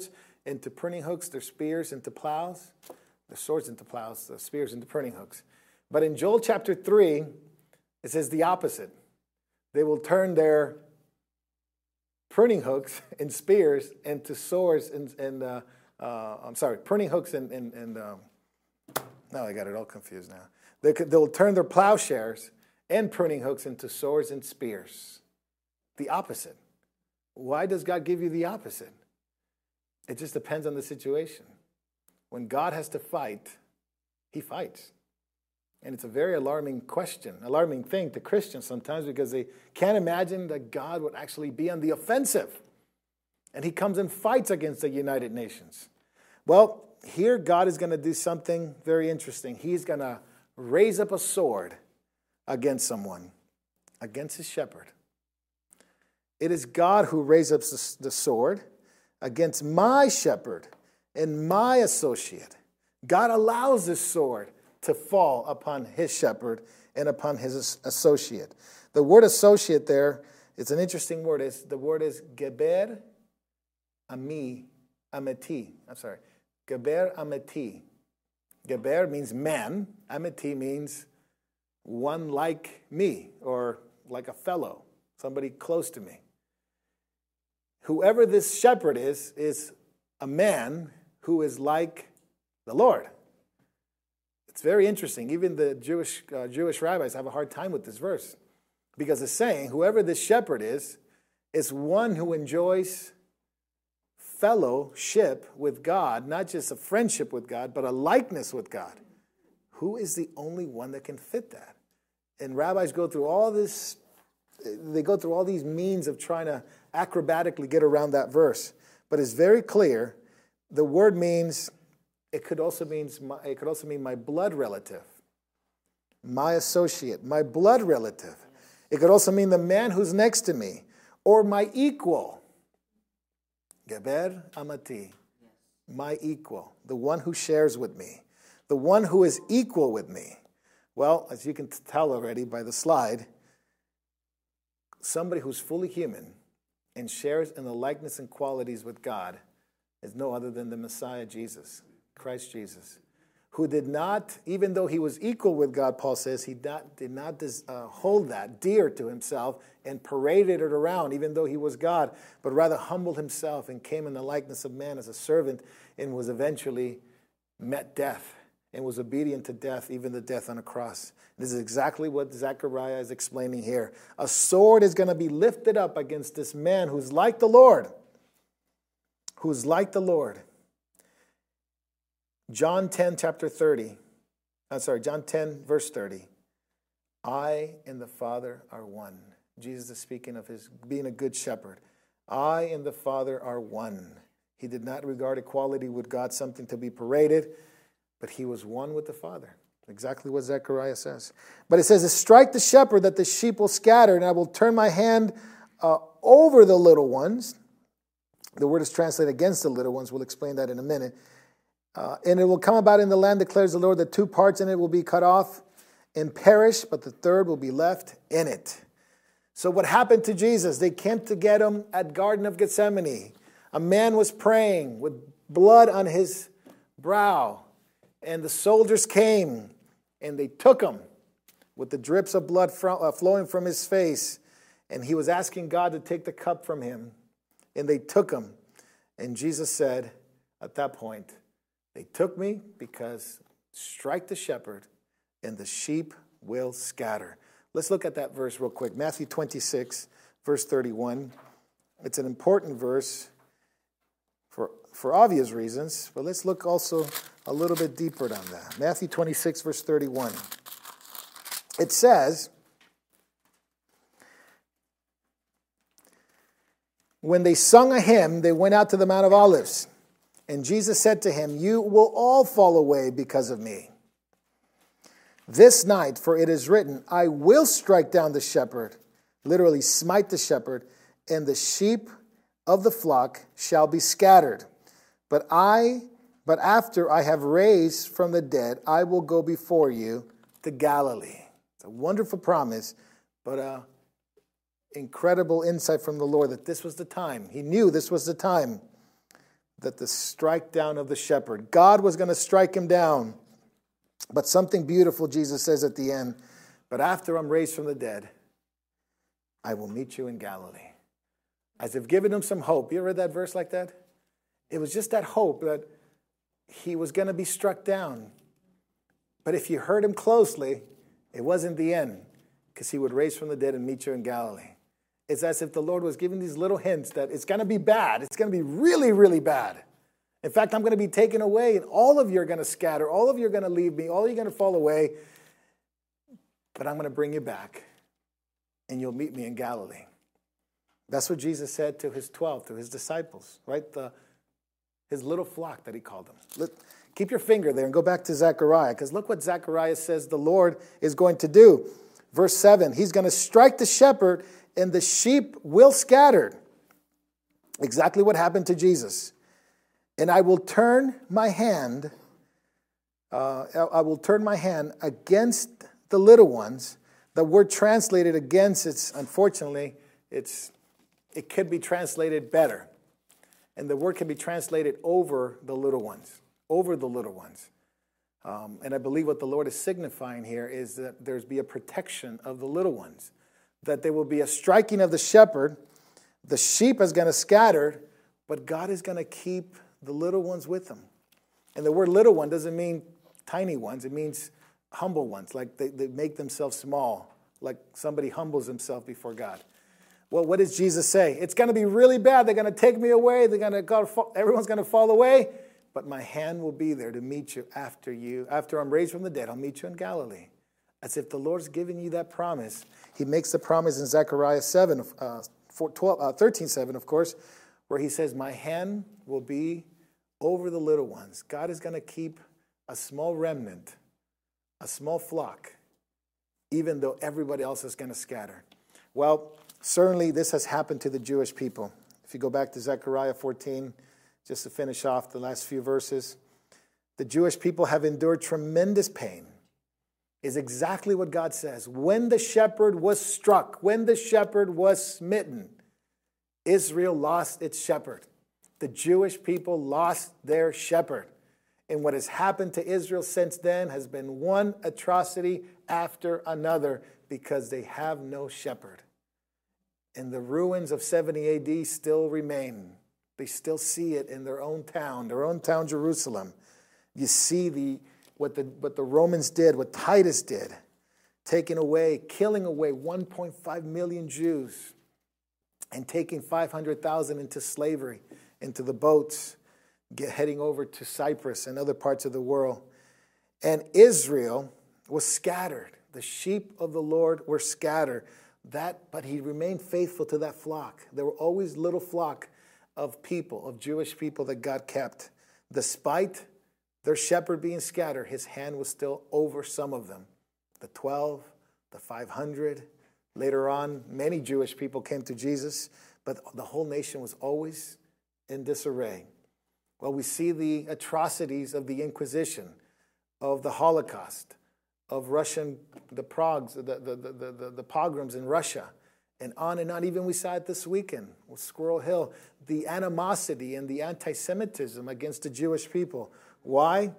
into pruning hooks, their spears into plows, their swords into plows, the spears into pruning hooks. But in Joel chapter 3, it says the opposite. They will turn their pruning hooks and spears into swords pruning hooks and now I got it all confused now. They'll turn their plowshares and pruning hooks into swords and spears. The opposite. Why does God give you the opposite? It just depends on the situation. When God has to fight, he fights. And it's a very alarming thing to Christians sometimes, because they can't imagine that God would actually be on the offensive. And he comes and fights against the United Nations. Well, here God is going to do something very interesting. He's going to raise up a sword against someone, against his shepherd. It is God who raised up the sword against my shepherd and my associate. God allows this sword to fall upon his shepherd and upon his associate. The word associate there, it's an interesting word. The word is geber ameti. Geber ameti. Geber means man. Ameti means one like me, or like a fellow, somebody close to me. Whoever this shepherd is a man who is like the Lord. It's very interesting. Even the Jewish rabbis have a hard time with this verse, because it's saying whoever this shepherd is one who enjoys fellowship with God, not just a friendship with God, but a likeness with God. Who is the only one that can fit that? And rabbis go through all this. They go through all these means of trying to acrobatically get around that verse. But it's very clear. The word means, it could also mean my blood relative, my associate, my blood relative. It could also mean the man who's next to me, or my equal. Geber amati, my equal, the one who shares with me, the one who is equal with me. Well, as you can tell already by the slide, somebody who's fully human and shares in the likeness and qualities with God is no other than the Messiah Jesus, Christ Jesus, who did not, even though he was equal with God, Paul says, he did not hold that dear to himself and paraded it around, even though he was God, but rather humbled himself and came in the likeness of man as a servant, and was eventually met death and was obedient to death, even the death on a cross. This is exactly what Zechariah is explaining here. A sword is going to be lifted up against this man who's like the Lord. Who's like the Lord. John 10, verse 30. I and the Father are one. Jesus is speaking of his being a good shepherd. I and the Father are one. He did not regard equality with God something to be paraded, but he was one with the Father. Exactly what Zechariah says. But it says, strike the shepherd that the sheep will scatter, and I will turn my hand over the little ones. The word is translated against the little ones. We'll explain that in a minute. And it will come about in the land, declares the Lord, that 2 parts in it will be cut off and perish, but the third will be left in it. So what happened to Jesus? They came to get him at Garden of Gethsemane. A man was praying with blood on his brow. And the soldiers came and they took him with the drips of blood flowing from his face. And he was asking God to take the cup from him. And they took him. And Jesus said at that point, they took me because strike the shepherd and the sheep will scatter. Let's look at that verse real quick. Matthew 26, verse 31. It's an important verse for obvious reasons, but let's look also a little bit deeper on that. Matthew 26, verse 31. It says, when they sung a hymn, they went out to the Mount of Olives. And Jesus said to him, you will all fall away because of me. This night, for it is written, I will strike down the shepherd, literally smite the shepherd, and the sheep of the flock shall be scattered. But after I have raised from the dead, I will go before you to Galilee. It's a wonderful promise, but incredible insight from the Lord that this was the time. He knew this was the time. that the strike down of the shepherd. God was going to strike him down. But something beautiful, Jesus says at the end, but after I'm raised from the dead, I will meet you in Galilee. As if giving him some hope. You ever read that verse like that? It was just that hope that he was going to be struck down. But if you heard him closely, it wasn't the end, because he would raise from the dead and meet you in Galilee. It's as if the Lord was giving these little hints that it's going to be bad. It's going to be really, really bad. In fact, I'm going to be taken away, and all of you are going to scatter. All of you are going to leave me. All of you are going to fall away. But I'm going to bring you back, and you'll meet me in Galilee. That's what Jesus said to his 12, to his disciples, right? His little flock that he called them. Keep your finger there and go back to Zechariah, because look what Zechariah says the Lord is going to do. Verse 7, he's going to strike the shepherd, and the sheep will scatter. Exactly what happened to Jesus. And I will turn my hand, against the little ones. The word translated against, unfortunately, it could be translated better. And the word can be translated over the little ones. Over the little ones. And I believe what the Lord is signifying here is that there's be a protection of the little ones. That there will be a striking of the shepherd. The sheep is going to scatter, but God is going to keep the little ones with them. And the word little one doesn't mean tiny ones. It means humble ones, like they make themselves small, like somebody humbles himself before God. Well, what does Jesus say? It's going to be really bad. They're going to take me away. Everyone's going to fall away. But my hand will be there to meet you. After I'm raised from the dead, I'll meet you in Galilee. As if the Lord's giving you that promise. He makes the promise in Zechariah 13:7, of course, where he says, my hand will be over the little ones. God is going to keep a small remnant, a small flock, even though everybody else is going to scatter. Well, certainly this has happened to the Jewish people. If you go back to Zechariah 14, just to finish off the last few verses, the Jewish people have endured tremendous pain. Is exactly what God says. When the shepherd was struck, when the shepherd was smitten, Israel lost its shepherd. The Jewish people lost their shepherd. And what has happened to Israel since then has been one atrocity after another because they have no shepherd. And the ruins of 70 AD still remain. They still see it in their own town, Jerusalem. You see what the Romans did, what Titus did, killing away 1.5 million Jews and taking 500,000 into slavery, into the boats, heading over to Cyprus and other parts of the world. And Israel was scattered. The sheep of the Lord were scattered. But he remained faithful to that flock. There were always little flock of people, of Jewish people that God kept. Despite their shepherd being scattered, his hand was still over some of them. The 12, the 500. Later on, many Jewish people came to Jesus, but the whole nation was always in disarray. Well, we see the atrocities of the Inquisition, of the Holocaust, of the pogroms in Russia, and on and on. Even we saw it this weekend with Squirrel Hill, the animosity and the anti-Semitism against the Jewish people. Why?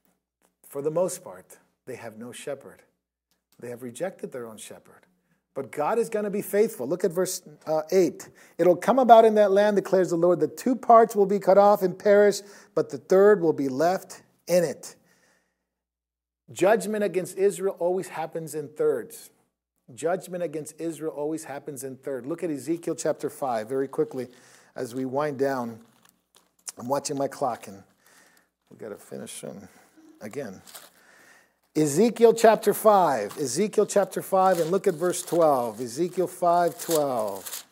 For the most part, they have no shepherd. They have rejected their own shepherd. But God is going to be faithful. Look at verse 8. It'll come about in that land, declares the Lord, that 2 parts will be cut off and perish, but the third will be left in it. Judgment against Israel always happens in thirds. Judgment against Israel always happens in thirds. Look at Ezekiel chapter 5 very quickly as we wind down. I'm watching my clock and we've got to finish soon again. Ezekiel chapter 5, and look at verse 12. Ezekiel 5:12.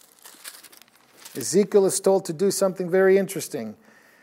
Ezekiel is told to do something very interesting.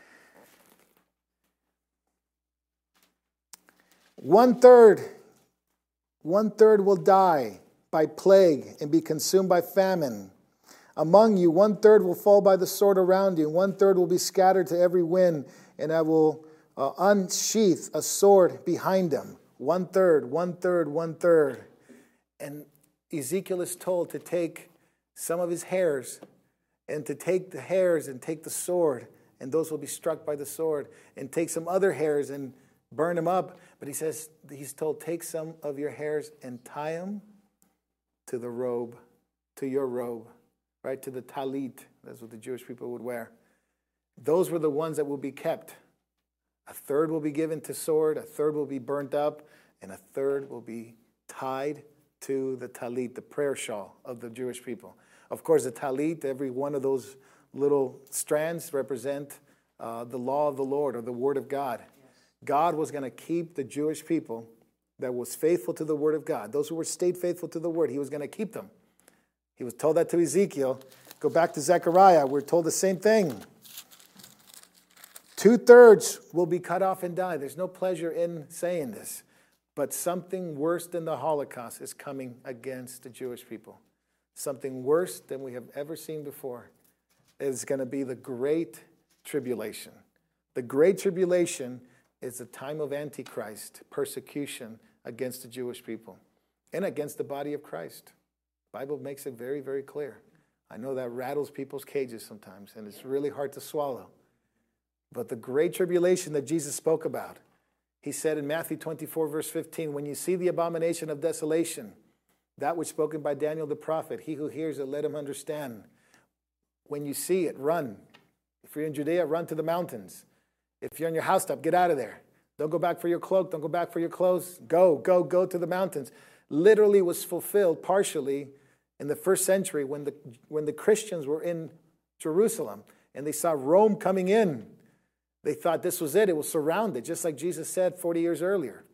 1/3 will die by plague and be consumed by famine. Among you, 1/3 will fall by the sword around you, and 1/3 will be scattered to every wind, and I will unsheath a sword behind them. 1/3, 1/3, 1/3. And Ezekiel is told to take some of his hairs, and to take the hairs and take the sword and those will be struck by the sword, and take some other hairs and burn them up. But he says, he's told, take some of your hairs and tie them to the robe, to your robe, right? To the talit. That's what the Jewish people would wear. Those were the ones that will be kept. A third will be given to sword, a third will be burnt up, and a third will be tied to the talit, the prayer shawl of the Jewish people. Of course, the talit, every one of those little strands represent the law of the Lord, or the word of God. Yes. God was going to keep the Jewish people that was faithful to the word of God. Those who stayed faithful to the word, he was going to keep them. He was told that to Ezekiel. Go back to Zechariah. We're told the same thing. 2/3 will be cut off and die. There's no pleasure in saying this. But something worse than the Holocaust is coming against the Jewish people. Something worse than we have ever seen before. Is going to be the Great Tribulation. The Great Tribulation is the time of Antichrist, persecution against the Jewish people and against the body of Christ. The Bible makes it very, very clear. I know that rattles people's cages sometimes, and it's really hard to swallow. But the Great Tribulation that Jesus spoke about, he said in Matthew 24, verse 15, when you see the abomination of desolation, that which spoken by Daniel the prophet, he who hears it, let him understand. When you see it, run. If you're in Judea, run to the mountains. If you're on your housetop, get out of there. Don't go back for your cloak. Don't go back for your clothes. Go to the mountains. Literally was fulfilled partially in the first century when the Christians were in Jerusalem and they saw Rome coming in. They thought this was it. It was surrounded, just like Jesus said 40 years earlier.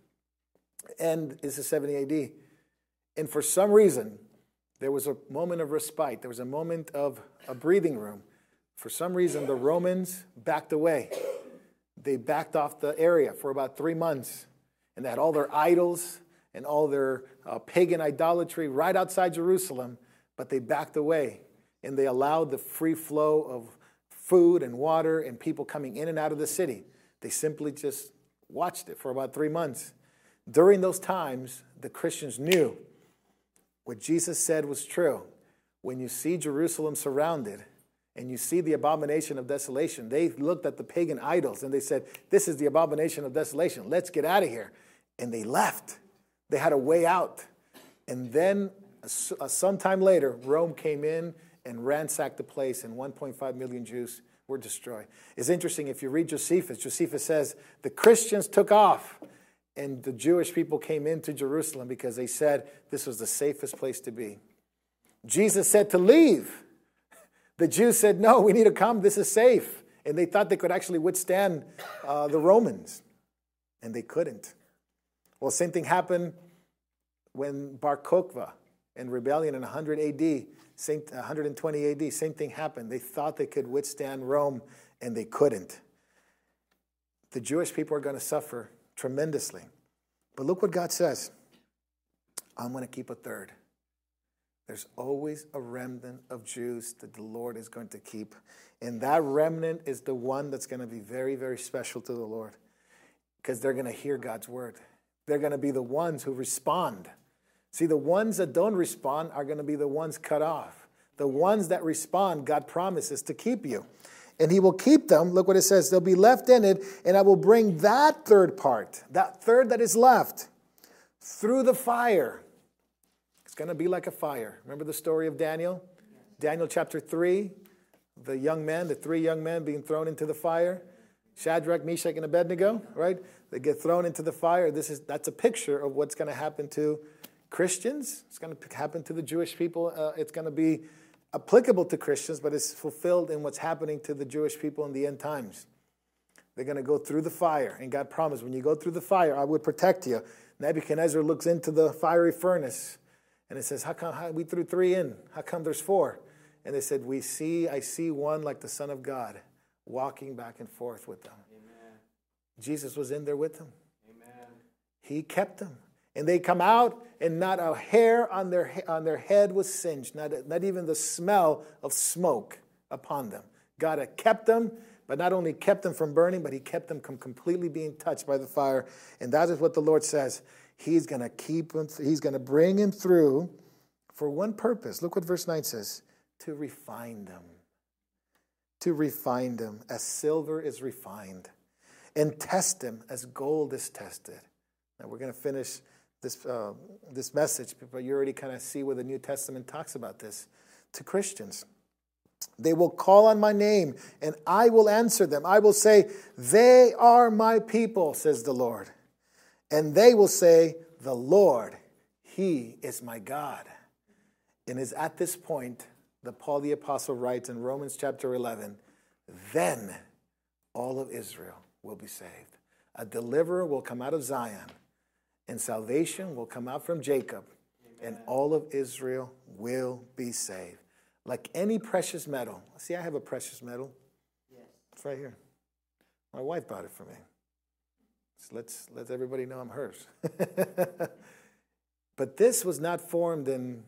And this is 70 AD. And for some reason, there was a moment of respite. There was a moment of a breathing room. For some reason, the Romans backed away. They backed off the area for about 3 months. And they had all their idols and all their pagan idolatry right outside Jerusalem. But they backed away. And they allowed the free flow of food and water and people coming in and out of the city. They simply just watched it for about 3 months. During those times, the Christians knew what Jesus said was true. When you see Jerusalem surrounded and you see the abomination of desolation, they looked at the pagan idols and they said, this is the abomination of desolation. Let's get out of here. And they left. They had a way out. And then sometime later, Rome came in and ransacked the place, and 1.5 million Jews were destroyed. It's interesting, if you read Josephus says, the Christians took off, and the Jewish people came into Jerusalem because they said this was the safest place to be. Jesus said to leave. The Jews said, no, we need to come. This is safe. And they thought they could actually withstand the Romans. And they couldn't. Well, same thing happened when Bar Kokhba in rebellion in 100 AD, 120 AD, same thing happened. They thought they could withstand Rome, and they couldn't. The Jewish people are going to suffer tremendously. But look what God says. I'm going to keep a third. There's always a remnant of Jews that the Lord is going to keep. And that remnant is the one that's going to be very, very special to the Lord. Because they're going to hear God's word. They're going to be the ones who respond. See, the ones that don't respond are going to be the ones cut off. The ones that respond, God promises to keep you. And he will keep them. Look what it says. They'll be left in it, and I will bring that third part, that third that is left, through the fire. It's going to be like a fire. Remember the story of Daniel? Daniel chapter 3, the 3 young men being thrown into the fire. Shadrach, Meshach, and Abednego, right? They get thrown into the fire. That's a picture of what's going to happen to Christians. It's going to happen to the Jewish people. It's going to be applicable to Christians, but it's fulfilled in what's happening to the Jewish people in the end times. They're going to go through the fire. And God promised, when you go through the fire, I would protect you. Nebuchadnezzar looks into the fiery furnace, and it says, how come we threw 3 in? How come there's 4? And they said, I see one like the Son of God walking back and forth with them. Amen. Jesus was in there with them. Amen. He kept them. And they come out, and not a hair on their head was singed, not even the smell of smoke upon them. God had kept them, but not only kept them from burning, but he kept them from completely being touched by the fire. And that is what the Lord says. He's going to keep them. He's going to bring him through for one purpose. Look what verse 9 says. To refine them. to refine them as silver is refined, and test them as gold is tested. Now we're going to finish this message, but you already kind of see where the New Testament talks about this to Christians. They will call on my name, and I will answer them. I will say, they are my people, says the Lord. And they will say, the Lord, he is my God. And it's at this point that Paul the Apostle writes in Romans chapter 11, then all of Israel will be saved. A deliverer will come out of Zion, and salvation will come out from Jacob, and all of Israel will be saved. Like any precious metal. See, I have a precious metal. Yes. It's right here. My wife bought it for me. So let's let everybody know I'm hers. But this was not formed in,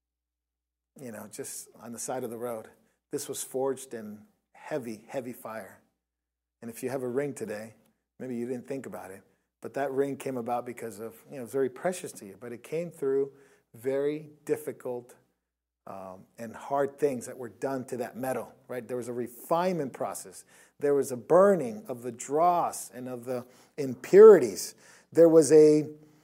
just on the side of the road. This was forged in heavy, heavy fire. And if you have a ring today, maybe you didn't think about it, but that ring came about because of, it's very precious to you. But it came through very difficult and hard things that were done to that metal, right? There was a refinement process. There was a burning of the dross and of the impurities. There was a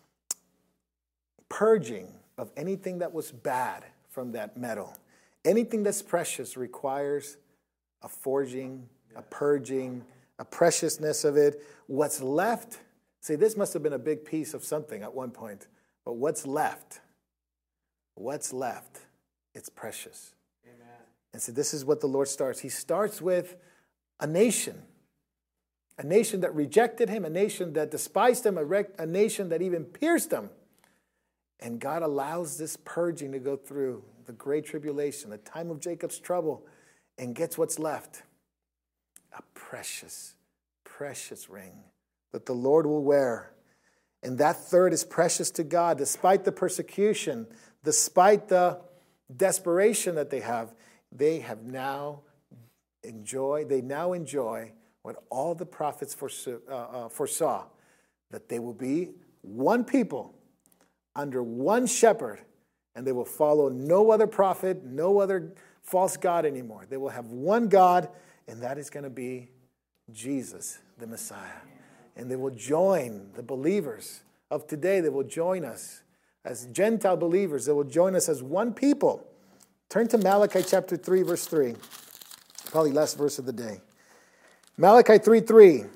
purging of anything that was bad from that metal. Anything that's precious requires a forging, a purging, a preciousness of it. What's left, see, this must have been a big piece of something at one point, but what's left? What's left? It's precious. Amen. And so this is what the Lord starts. He starts with a nation that rejected him, a nation that despised him, a nation that even pierced him. And God allows this purging to go through the great tribulation, the time of Jacob's trouble, and gets what's left. A precious, precious ring that the Lord will wear. And that third is precious to God, despite the persecution, despite the desperation that they now enjoy what all the prophets foresaw, that they will be one people under one shepherd, and they will follow no other prophet, no other false god anymore. They will have one God, and that is going to be Jesus, the Messiah. And they will join the believers of today. They will join us as Gentile believers. They will join us as one people. Turn to Malachi chapter 3, verse 3. Probably last verse of the day. Malachi 3:3.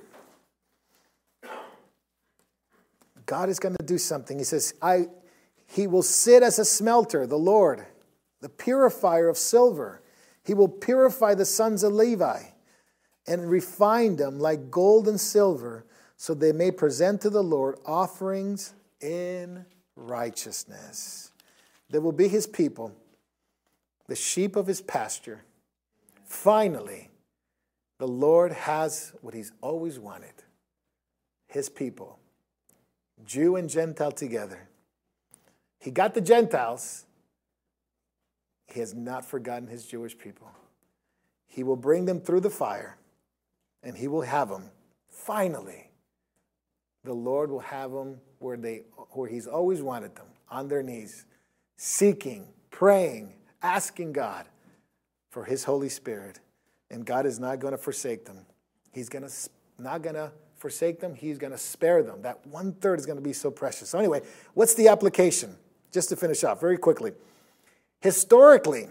God is going to do something. He says, He will sit as a smelter, the Lord, the purifier of silver. He will purify the sons of Levi and refine them like gold and silver, so they may present to the Lord offerings in righteousness. They will be his people, the sheep of his pasture. Finally, the Lord has what he's always wanted. His people, Jew and Gentile together. He got the Gentiles. He has not forgotten his Jewish people. He will bring them through the fire, and he will have them. Finally, the Lord will have them where he's always wanted them, on their knees, seeking, praying, asking God for his Holy Spirit. And God is not going to forsake them. He's not going to forsake them. He's going to spare them. That 1/3 is going to be so precious. So anyway, what's the application? Just to finish off very quickly. Historically,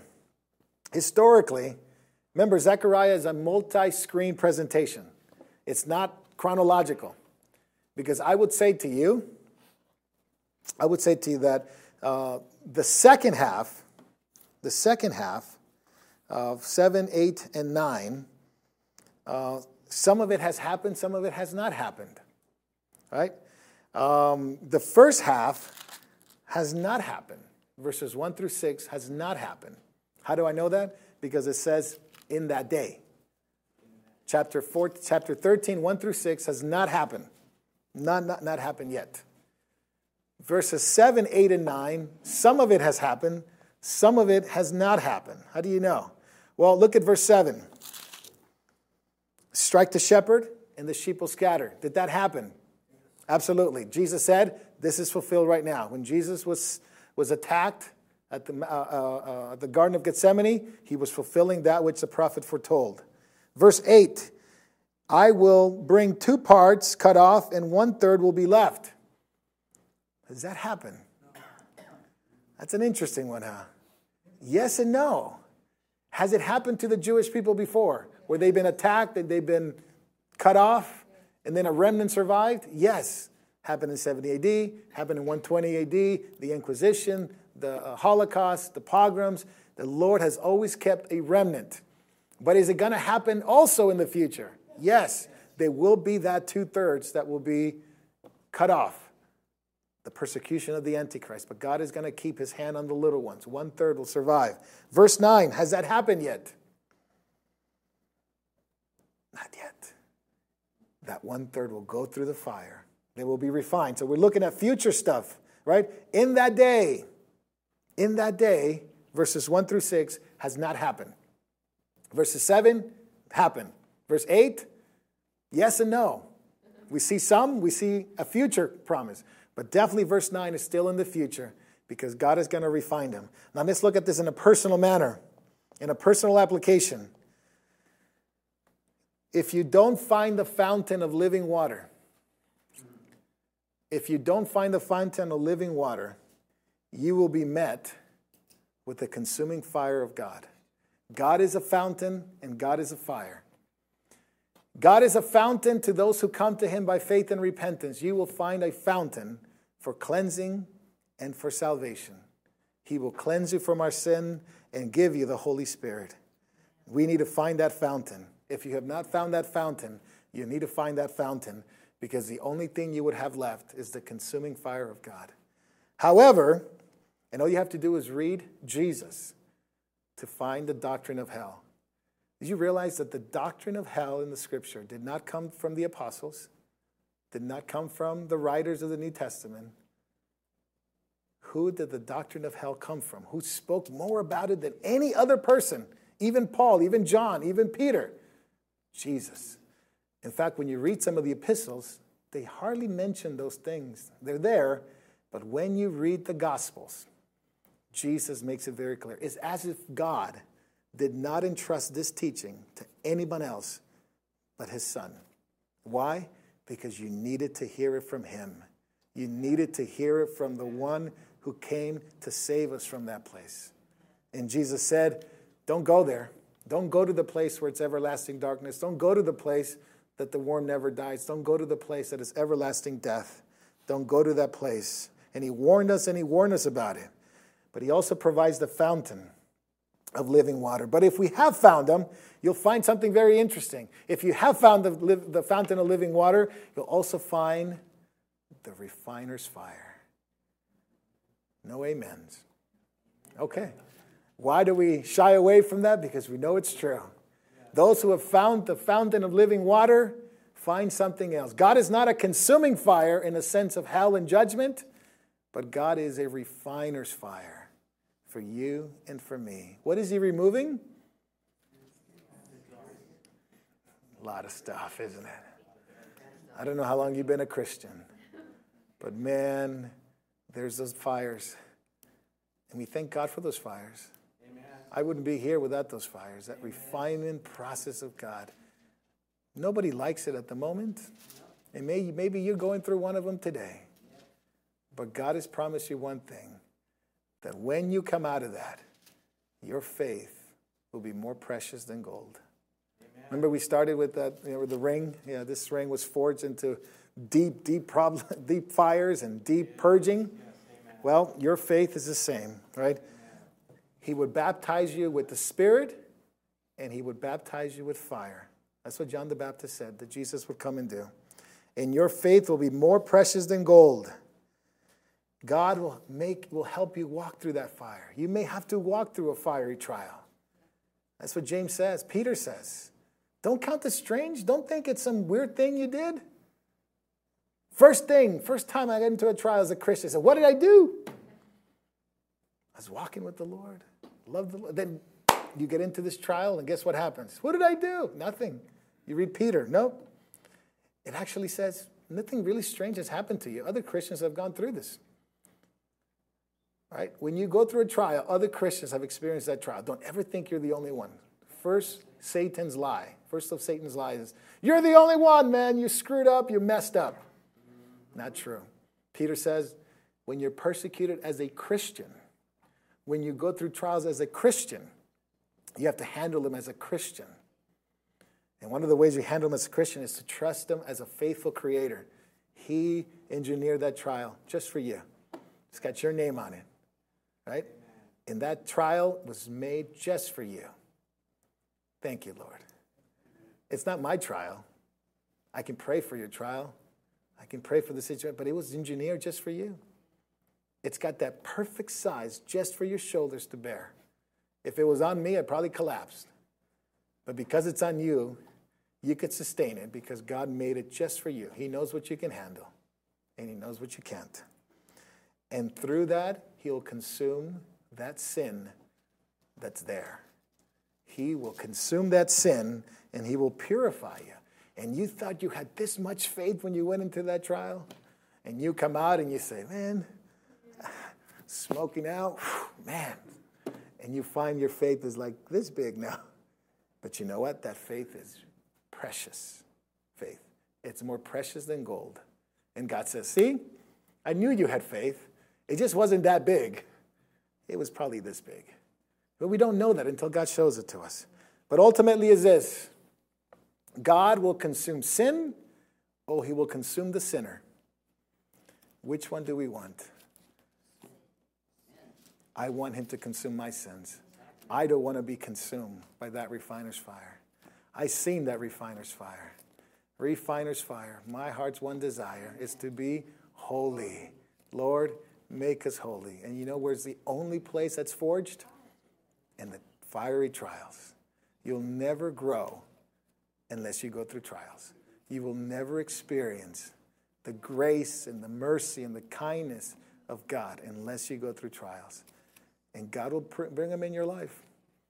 remember, Zechariah is a multi-screen presentation. It's not chronological. Because I would say to you that the second half of 7, 8, and 9, some of it has happened, some of it has not happened. Right? The first half has not happened. Verses 1 through 6 has not happened. How do I know that? Because it says, in that day. Chapter 13, 1 through 6 has not happened. Not happened yet. Verses 7, 8, and 9, some of it has happened, some of it has not happened. How do you know? Well, look at verse 7. Strike the shepherd, and the sheep will scatter. Did that happen? Absolutely. Jesus said, this is fulfilled right now. When Jesus was attacked at the Garden of Gethsemane, he was fulfilling that which the prophet foretold. Verse 8, I will bring 2 parts cut off and 1/3 will be left. Does that happen? That's an interesting one, huh? Yes and no. Has it happened to the Jewish people before, where they've been attacked and they've been cut off and then a remnant survived? Yes. Happened in 70 AD, happened in 120 AD, the Inquisition, the Holocaust, the pogroms. The Lord has always kept a remnant. But is it going to happen also in the future? Yes. There will be that 2/3 that will be cut off. The persecution of the Antichrist. But God is going to keep his hand on the little ones. 1/3 will survive. Verse 9, has that happened yet? Not yet. That 1/3 will go through the fire. They will be refined. So we're looking at future stuff, right? In that day, verses 1 through 6 has not happened. Verses 7 happened. Verse 8, yes and no. We see a future promise. But definitely verse 9 is still in the future because God is going to refine them. Now let's look at this in a personal manner, in a personal application. If you don't find the fountain of living water, you will be met with the consuming fire of God. God is a fountain and God is a fire. God is a fountain to those who come to him by faith and repentance. You will find a fountain for cleansing and for salvation. He will cleanse you from our sin and give you the Holy Spirit. We need to find that fountain. If you have not found that fountain, you need to find that fountain because the only thing you would have left is the consuming fire of God. However, and all you have to do is read Jesus to find the doctrine of hell. Did you realize that the doctrine of hell in the Scripture did not come from the apostles, did not come from the writers of the New Testament? Who did the doctrine of hell come from? Who spoke more about it than any other person? Even Paul, even John, even Peter. Jesus. In fact, when you read some of the epistles, they hardly mention those things. They're there, but when you read the Gospels, Jesus makes it very clear. It's as if God did not entrust this teaching to anyone else but his Son. Why? Because you needed to hear it from him. You needed to hear it from the one who came to save us from that place. And Jesus said, don't go there. Don't go to the place where it's everlasting darkness. Don't go to the place that the worm never dies. Don't go to the place that is everlasting death. Don't go to that place. And he warned us about it. But he also provides the fountain of living water. But if we have found them, you'll find something very interesting. If you have found the fountain of living water, you'll also find the refiner's fire. No amens. Okay. Why do we shy away from that? Because we know it's true. Those who have found the fountain of living water find something else. God is not a consuming fire in the sense of hell and judgment, but God is a refiner's fire for you and for me. What is he removing? A lot of stuff, isn't it? I don't know how long you've been a Christian, but man, there's those fires. And we thank God for those fires. Amen. I wouldn't be here without those fires, that refinement process of God. Nobody likes it at the moment. And maybe you're going through one of them today. But God has promised you one thing, that when you come out of that, your faith will be more precious than gold. Amen. Remember we started with that, the ring? Yeah, this ring was forged into deep fires and deep purging. Yes, well, your faith is the same, right? Amen. He would baptize you with the Spirit, and he would baptize you with fire. That's what John the Baptist said, that Jesus would come and do. And your faith will be more precious than gold. God will help you walk through that fire. You may have to walk through a fiery trial. That's what James says. Peter says, don't count it strange. Don't think it's some weird thing you did. First time I got into a trial as a Christian, I said, what did I do? I was walking with the Lord. Loved the Lord. Then you get into this trial, and guess what happens? What did I do? Nothing. You read Peter. Nope. It actually says, nothing really strange has happened to you. Other Christians have gone through this. Right? When you go through a trial, other Christians have experienced that trial. Don't ever think you're the only one. First Satan's lie. First of Satan's lie is, you're the only one, man. You screwed up. You messed up. Not true. Peter says, when you're persecuted as a Christian, when you go through trials as a Christian, you have to handle them as a Christian. And one of the ways you handle them as a Christian is to trust him as a faithful creator. He engineered that trial just for you. It's got your name on it, right? And that trial was made just for you. Thank you, Lord. It's not my trial. I can pray for your trial. I can pray for the situation, but it was engineered just for you. It's got that perfect size just for your shoulders to bear. If it was on me, I'd probably collapsed. But because it's on you, you could sustain it because God made it just for you. He knows what you can handle, and he knows what you can't. And through that, he'll consume that sin that's there. He will consume that sin, and he will purify you. And you thought you had this much faith when you went into that trial? And you come out and you say, man, smoking out, man. And you find your faith is like this big now. But you know what? That faith is precious faith. It's more precious than gold. And God says, see, I knew you had faith. It just wasn't that big. It was probably this big. But we don't know that until God shows it to us. But ultimately is this. God will consume sin, or he will consume the sinner. Which one do we want? I want him to consume my sins. I don't want to be consumed by that refiner's fire. I seen that refiner's fire. Refiner's fire. My heart's one desire is to be holy. Lord, make us holy. And you know where's the only place that's forged? In the fiery trials. You'll never grow unless you go through trials. You will never experience the grace and the mercy and the kindness of God unless you go through trials. And God will bring them in your life.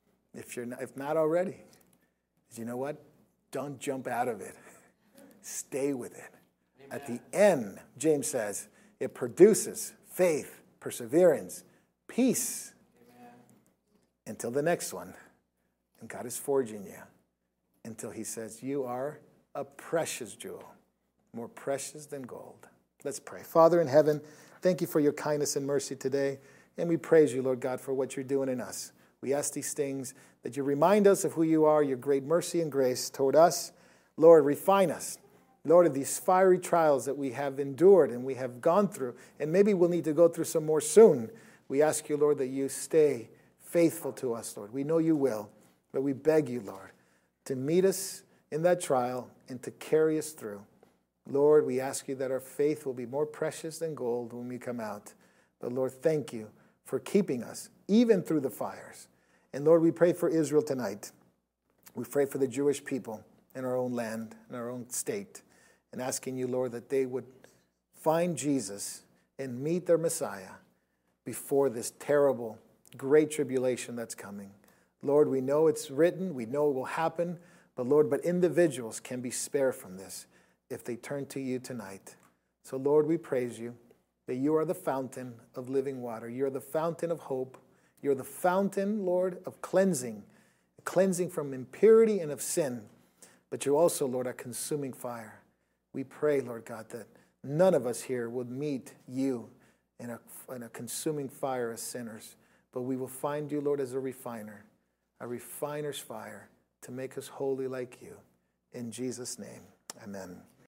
If not already. You know what? Don't jump out of it. Stay with it. Amen. At the end, James says, it produces faith, perseverance, peace. Amen. Until the next one. And God is forging you. Until he says, you are a precious jewel. More precious than gold. Let's pray. Father in heaven, thank you for your kindness and mercy today. And we praise you, Lord God, for what you're doing in us. We ask these things that you remind us of who you are, your great mercy and grace toward us. Lord, refine us. Lord, of these fiery trials that we have endured and we have gone through, and maybe we'll need to go through some more soon. We ask you, Lord, that you stay faithful to us, Lord. We know you will, but we beg you, Lord, to meet us in that trial and to carry us through. Lord, we ask you that our faith will be more precious than gold when we come out. But Lord, thank you for keeping us, even through the fires. And Lord, we pray for Israel tonight. We pray for the Jewish people in our own land, in our own state, and asking you, Lord, that they would find Jesus and meet their Messiah before this terrible, great tribulation that's coming. Lord, we know it's written, we know it will happen, but Lord, but individuals can be spared from this if they turn to you tonight. So Lord, we praise you that you are the fountain of living water. You're the fountain of hope. You're the fountain, Lord, of cleansing from impurity and of sin. But you're also, Lord, a consuming fire. We pray, Lord God, that none of us here would meet you in a consuming fire as sinners. But we will find you, Lord, as a refiner's fire to make us holy like you. In Jesus' name, amen.